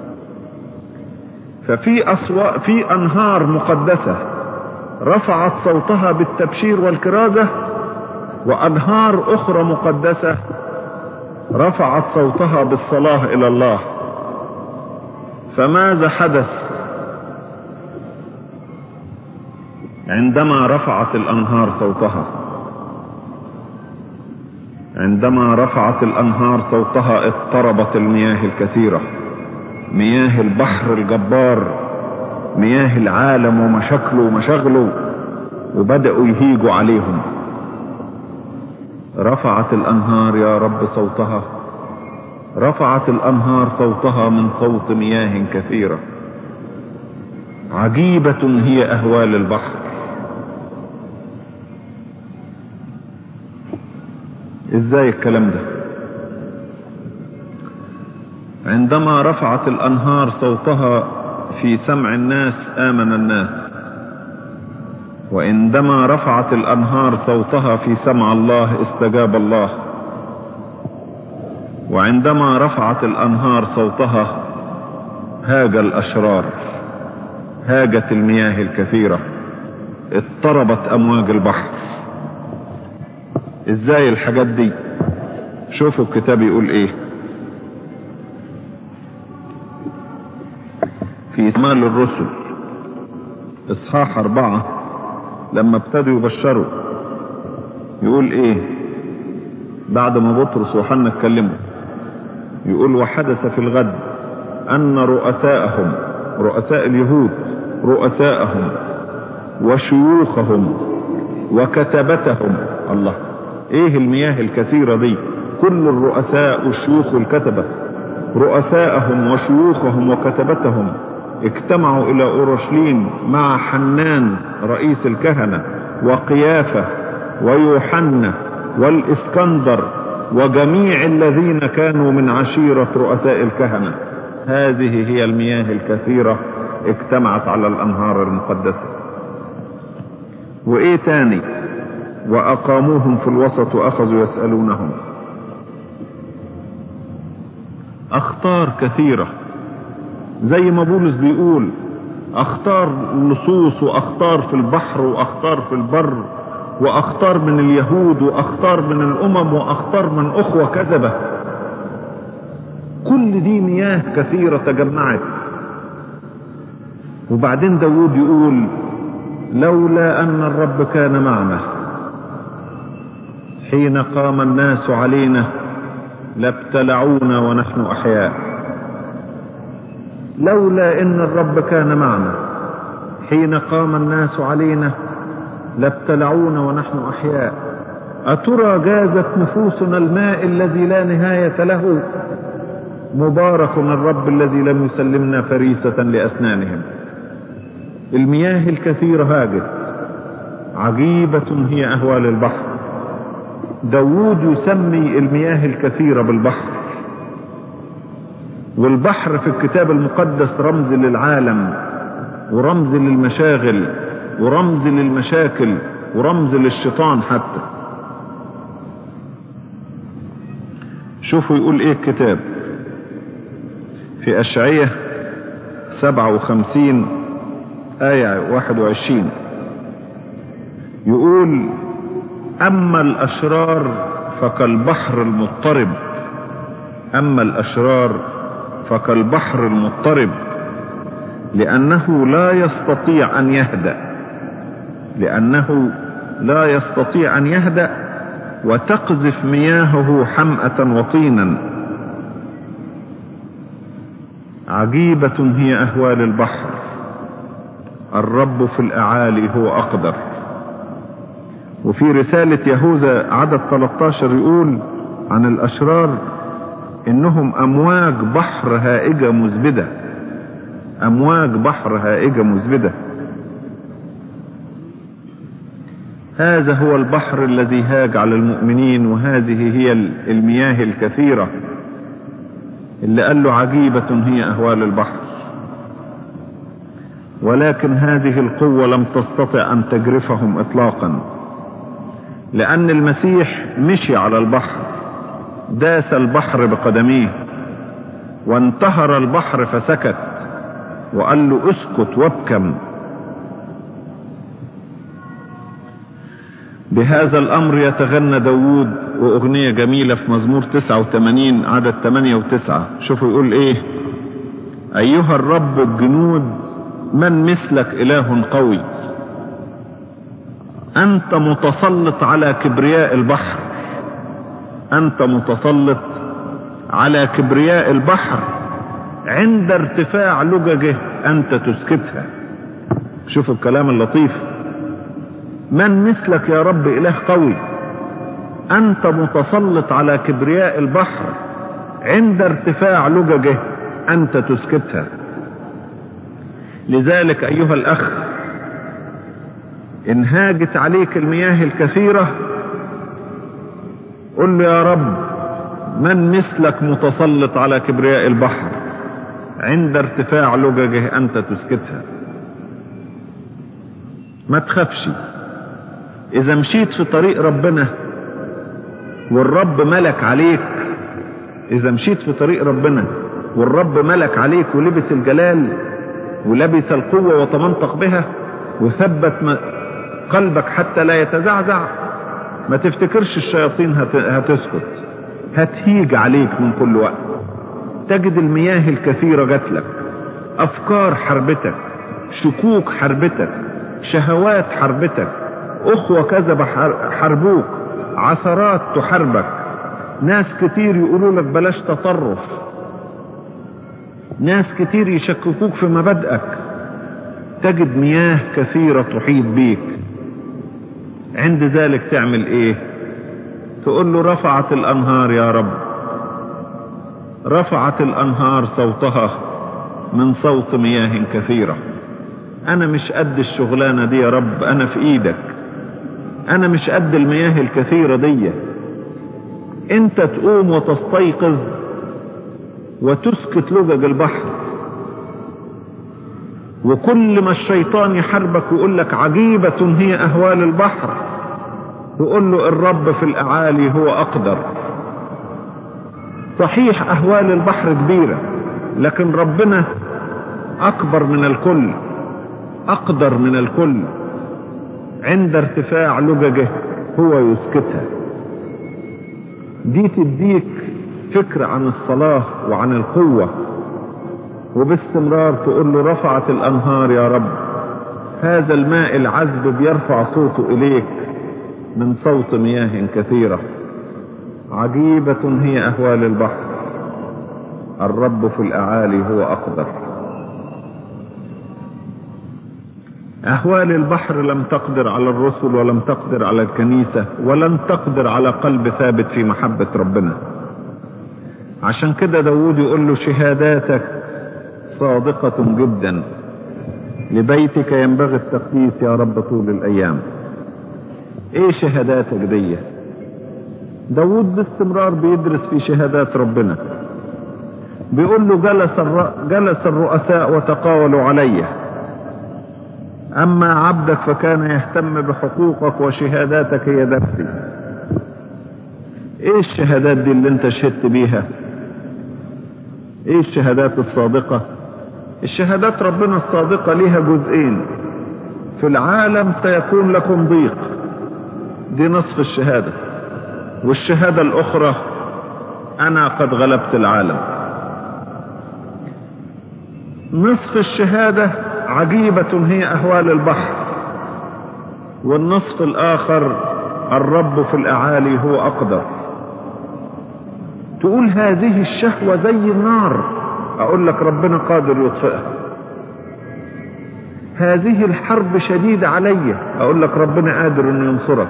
في أنهار مقدسة رفعت صوتها بالتبشير والكرازة، وأنهار أخرى مقدسة رفعت صوتها بالصلاة إلى الله. فماذا حدث عندما رفعت الأنهار صوتها؟ عندما رفعت الأنهار صوتها اضطربت المياه الكثيرة، مياه البحر الجبار، مياه العالم ومشاكله ومشاغله، وبدأوا يهيجوا عليهم. رفعت الأنهار يا رب صوتها، رفعت الأنهار صوتها من صوت مياه كثيرة. عجيبة هي أهوال البحر. ازاي الكلام ده؟ عندما رفعت الأنهار صوتها في سمع الناس آمن الناس، وعندما رفعت الأنهار صوتها في سمع الله استجاب الله، وعندما رفعت الأنهار صوتها هاج الأشرار، هاجت المياه الكثيرة، اضطربت أمواج البحر. ازاي الحاجات دي؟ شوفوا الكتاب يقول ايه في أعمال الرسل اصحاح 4 لما ابتدوا يبشروا يقول ايه بعد ما بطرس ويوحنا اتكلموا؟ يقول وحدث في الغد ان رؤساءهم، رؤساء اليهود، رؤساءهم وشيوخهم وكتبتهم. الله، ايه المياه الكثيرة دي؟ كل الرؤساء والشيوخ والكتبة، رؤساءهم وشيوخهم وكتبتهم اجتمعوا الى اورشليم مع حنان رئيس الكهنة وقيافة ويوحنا والاسكندر وجميع الذين كانوا من عشيرة رؤساء الكهنة. هذه هي المياه الكثيرة اجتمعت على الأنهار المقدسة. وإيه تاني؟ وأقاموهم في الوسط وأخذوا يسألونهم. أخطار كثيرة، زي ما بولس بيقول أخطار لصوص، وأخطار في البحر، وأخطار في البر، وأخطار من اليهود، وأخطار من الأمم، وأخطار من أخوة كذبة. كل دي مياه كثيرة تجمعت. وبعدين داود يقول لولا أن الرب كان معنا حين قام الناس علينا لابتلعونا ونحن أحياء. لولا أن الرب كان معنا حين قام الناس علينا لابتلعونا ونحن أحياء. أترى جازت نفوسنا الماء الذي لا نهاية له؟ مبارك الرب الذي لم يسلمنا فريسة لأسنانهم. المياه الكثيرة هاجت، عجيبة هي أهوال البحر. داود يسمي المياه الكثيرة بالبحر، والبحر في الكتاب المقدس رمز للعالم، ورمز للمشاغل، ورمز للمشاكل، ورمز للشيطان حتى. شوفوا يقول ايه الكتاب في أشعية 57 آية 21. يقول أما الأشرار فكالبحر المضطرب، أما الأشرار فكالبحر المضطرب لأنه لا يستطيع أن يهدأ، لأنه لا يستطيع أن يهدأ وتقذف مياهه حمأة وطينا. عجيبة هي أهوال البحر. الرب في الأعالي هو أقدر. وفي رسالة يهوذا عدد 13 يقول عن الأشرار إنهم أمواج بحر هائجة مزبدة، أمواج بحر هائجة مزبدة. هذا هو البحر الذي هاج على المؤمنين، وهذه هي المياه الكثيرة اللي قال له عجيبة هي أهوال البحر. ولكن هذه القوة لم تستطع أن تجرفهم إطلاقا، لأن المسيح مشي على البحر، داس البحر بقدميه وانتهر البحر فسكت، وقال له اسكت وابكم. بهذا الأمر يتغنى داود وأغنية جميلة في مزمور 89 عدد 8 و9. شوفوا يقول ايه: أيها الرب الجنود من مثلك إله قوي، أنت متسلط على كبرياء البحر، أنت متسلط على كبرياء البحر، عند ارتفاع لججه أنت تسكتها. شوفوا الكلام اللطيف: من مثلك يا رب إله قوي، أنت متسلط على كبرياء البحر، عند ارتفاع لججه أنت تسكتها. لذلك أيها الأخ، إن هاجت عليك المياه الكثيرة قل له: يا رب من مثلك متسلط على كبرياء البحر، عند ارتفاع لججه أنت تسكتها. ما تخافش. إذا مشيت في طريق ربنا والرب ملك عليك، إذا مشيت في طريق ربنا والرب ملك عليك ولبس الجلال ولبس القوة وتمنطق بها وثبت قلبك حتى لا يتزعزع، ما تفتكرش الشياطين هتسكت، هتهيج عليك من كل وقت. تجد المياه الكثيرة جاتلك، أفكار حربتك، شكوك حربتك، شهوات حربتك، أخوة كذب حربوك، عثرات تحاربك، ناس كتير يقولوا لك بلاش تطرف، ناس كتير يشككوك في مبادئك. تجد مياه كثيرة تحيط بيك. عند ذلك تعمل ايه؟ تقول له: رفعت الأنهار يا رب، رفعت الأنهار صوتها من صوت مياه كثيرة. أنا مش قد الشغلانة دي يا رب، أنا في إيدك. أنا مش قد المياه الكثيرة دي. أنت تقوم وتستيقظ وتسكت لجج البحر. وكل ما الشيطان يحاربك ويقول لك عجيبة هي أهوال البحر، تقول له: الرب في الأعالي هو أقدر. صحيح أهوال البحر كبيرة، لكن ربنا أكبر من الكل، أقدر من الكل. عند ارتفاع لججه هو يسكتها. دي تديك فكرة عن الصلاة وعن القوة. وباستمرار تقول له: رفعت الأنهار يا رب. هذا الماء العذب بيرفع صوته إليك من صوت مياه كثيرة. عجيبة هي أهوال البحر، الرب في الأعالي هو أقدر. أهوال البحر لم تقدر على الرسل، ولم تقدر على الكنيسة، ولن تقدر على قلب ثابت في محبة ربنا. عشان كده داود يقول له: شهاداتك صادقة جدا، لبيتك ينبغي التقديس يا رب طول الأيام. ايه شهاداتك دي؟ داود باستمرار بيدرس في شهادات ربنا. بيقول له: جلس الرؤساء وتقاولوا علي، أما عبدك فكان يهتم بحقوقك وشهاداتك هي درسي. ايه الشهادات دي اللي انت شهدت بيها؟ ايه الشهادات الصادقة؟ الشهادات ربنا الصادقة ليها جزئين: في العالم سيكون لكم ضيق، دي نصف الشهادة، والشهادة الأخرى: أنا قد غلبت العالم. نصف الشهادة: عجيبة هي أهوال البحر. والنصف الآخر: الرب في الأعالي هو أقدر. تقول هذه الشهوة زي النار، أقول لك ربنا قادر يطفئها. هذه الحرب شديدة علي، أقول لك ربنا قادر أن ينصرك.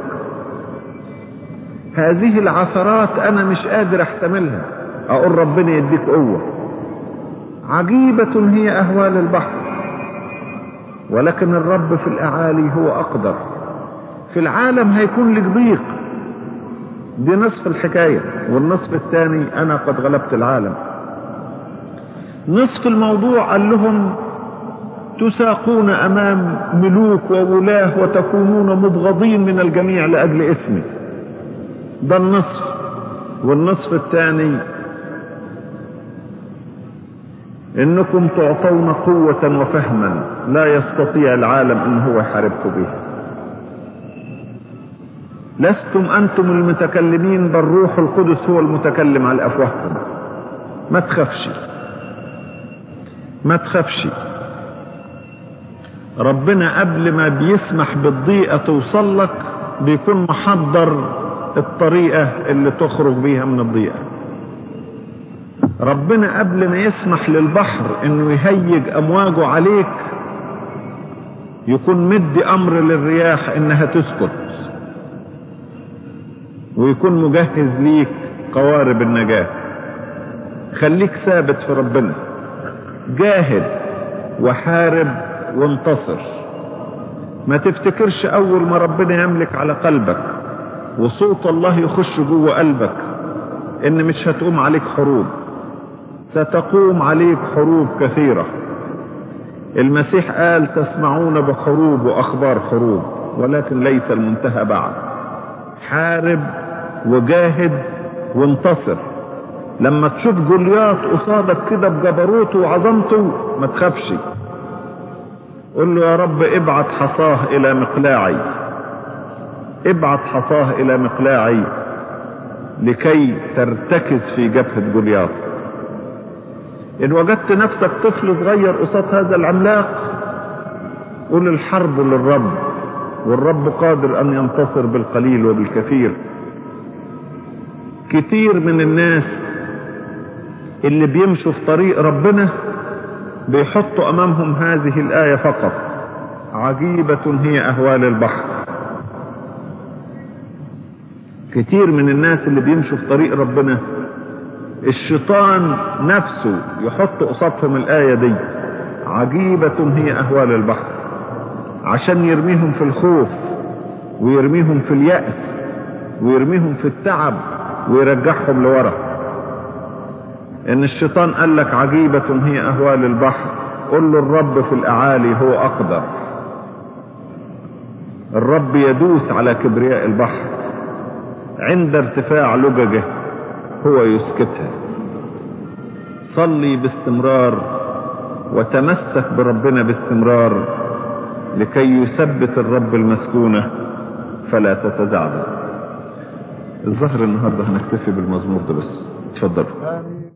هذه العثرات أنا مش قادر أحتملها، أقول ربنا يديك قوة. عجيبة هي أهوال البحر، ولكن الرب في الأعالي هو أقدر. في العالم هيكون لك ضيق. دي نصف الحكاية، والنصف الثاني أنا قد غلبت العالم. نصف الموضوع قال لهم تساقون أمام ملوك وولاه وتكونون مبغضين من الجميع لأجل اسمي. ده النصف. والنصف الثاني إنكم تعطون قوة وفهما لا يستطيع العالم إن هو يحاربكم به. لستم أنتم المتكلمين، بل روح القدس هو المتكلم على أفواهكم. ما تخافش، ما تخافش. ربنا قبل ما بيسمح بالضيقة توصل لك بيكون محضر الطريقة اللي تخرج بيها من الضيقة. ربنا قبل ما يسمح للبحر انه يهيج امواجه عليك يكون مدي امر للرياح انها تسكت، ويكون مجهز ليك قوارب النجاة. خليك ثابت في ربنا، جاهد وحارب وانتصر. ما تفتكرش اول ما ربنا يملك على قلبك وصوت الله يخش جوه قلبك ان مش هتقوم عليك حروب. ستقوم عليك حروب كثيرة. المسيح قال تسمعون بحروب واخبار حروب، ولكن ليس المنتهى بعد. حارب وجاهد وانتصر. لما تشوف جولياط قصادك كده بجبروته وعظمته ما تخافش، قل له يا رب ابعت حصاه الى مقلاعي، ابعت حصاه الى مقلاعي لكي ترتكز في جبهة جولياط. ان وجدت نفسك طفل صغير قصاد هذا العملاق قل الحرب للرب، والرب قادر ان ينتصر بالقليل وبالكثير. كتير من الناس اللي بيمشوا في طريق ربنا بيحطوا امامهم هذه الآية فقط: عجيبة هي اهوال البحر. كتير من الناس اللي بيمشوا في طريق ربنا الشيطان نفسه يحط قصادهم الآية دي: عجيبة هي اهوال البحر، عشان يرميهم في الخوف ويرميهم في اليأس ويرميهم في التعب ويرجعهم لورا. ان الشيطان قال لك عجيبة هي اهوال البحر، قل له الرب في الاعالي هو اقدر. الرب يدوس على كبرياء البحر، عند ارتفاع لججه هو يسكتها. صلي باستمرار وتمسك بربنا باستمرار لكي يثبت الرب المسكونة فلا تتزعزع. الظهر النهاردة هنكتفي بالمزمور ده بس. اتفضلوا.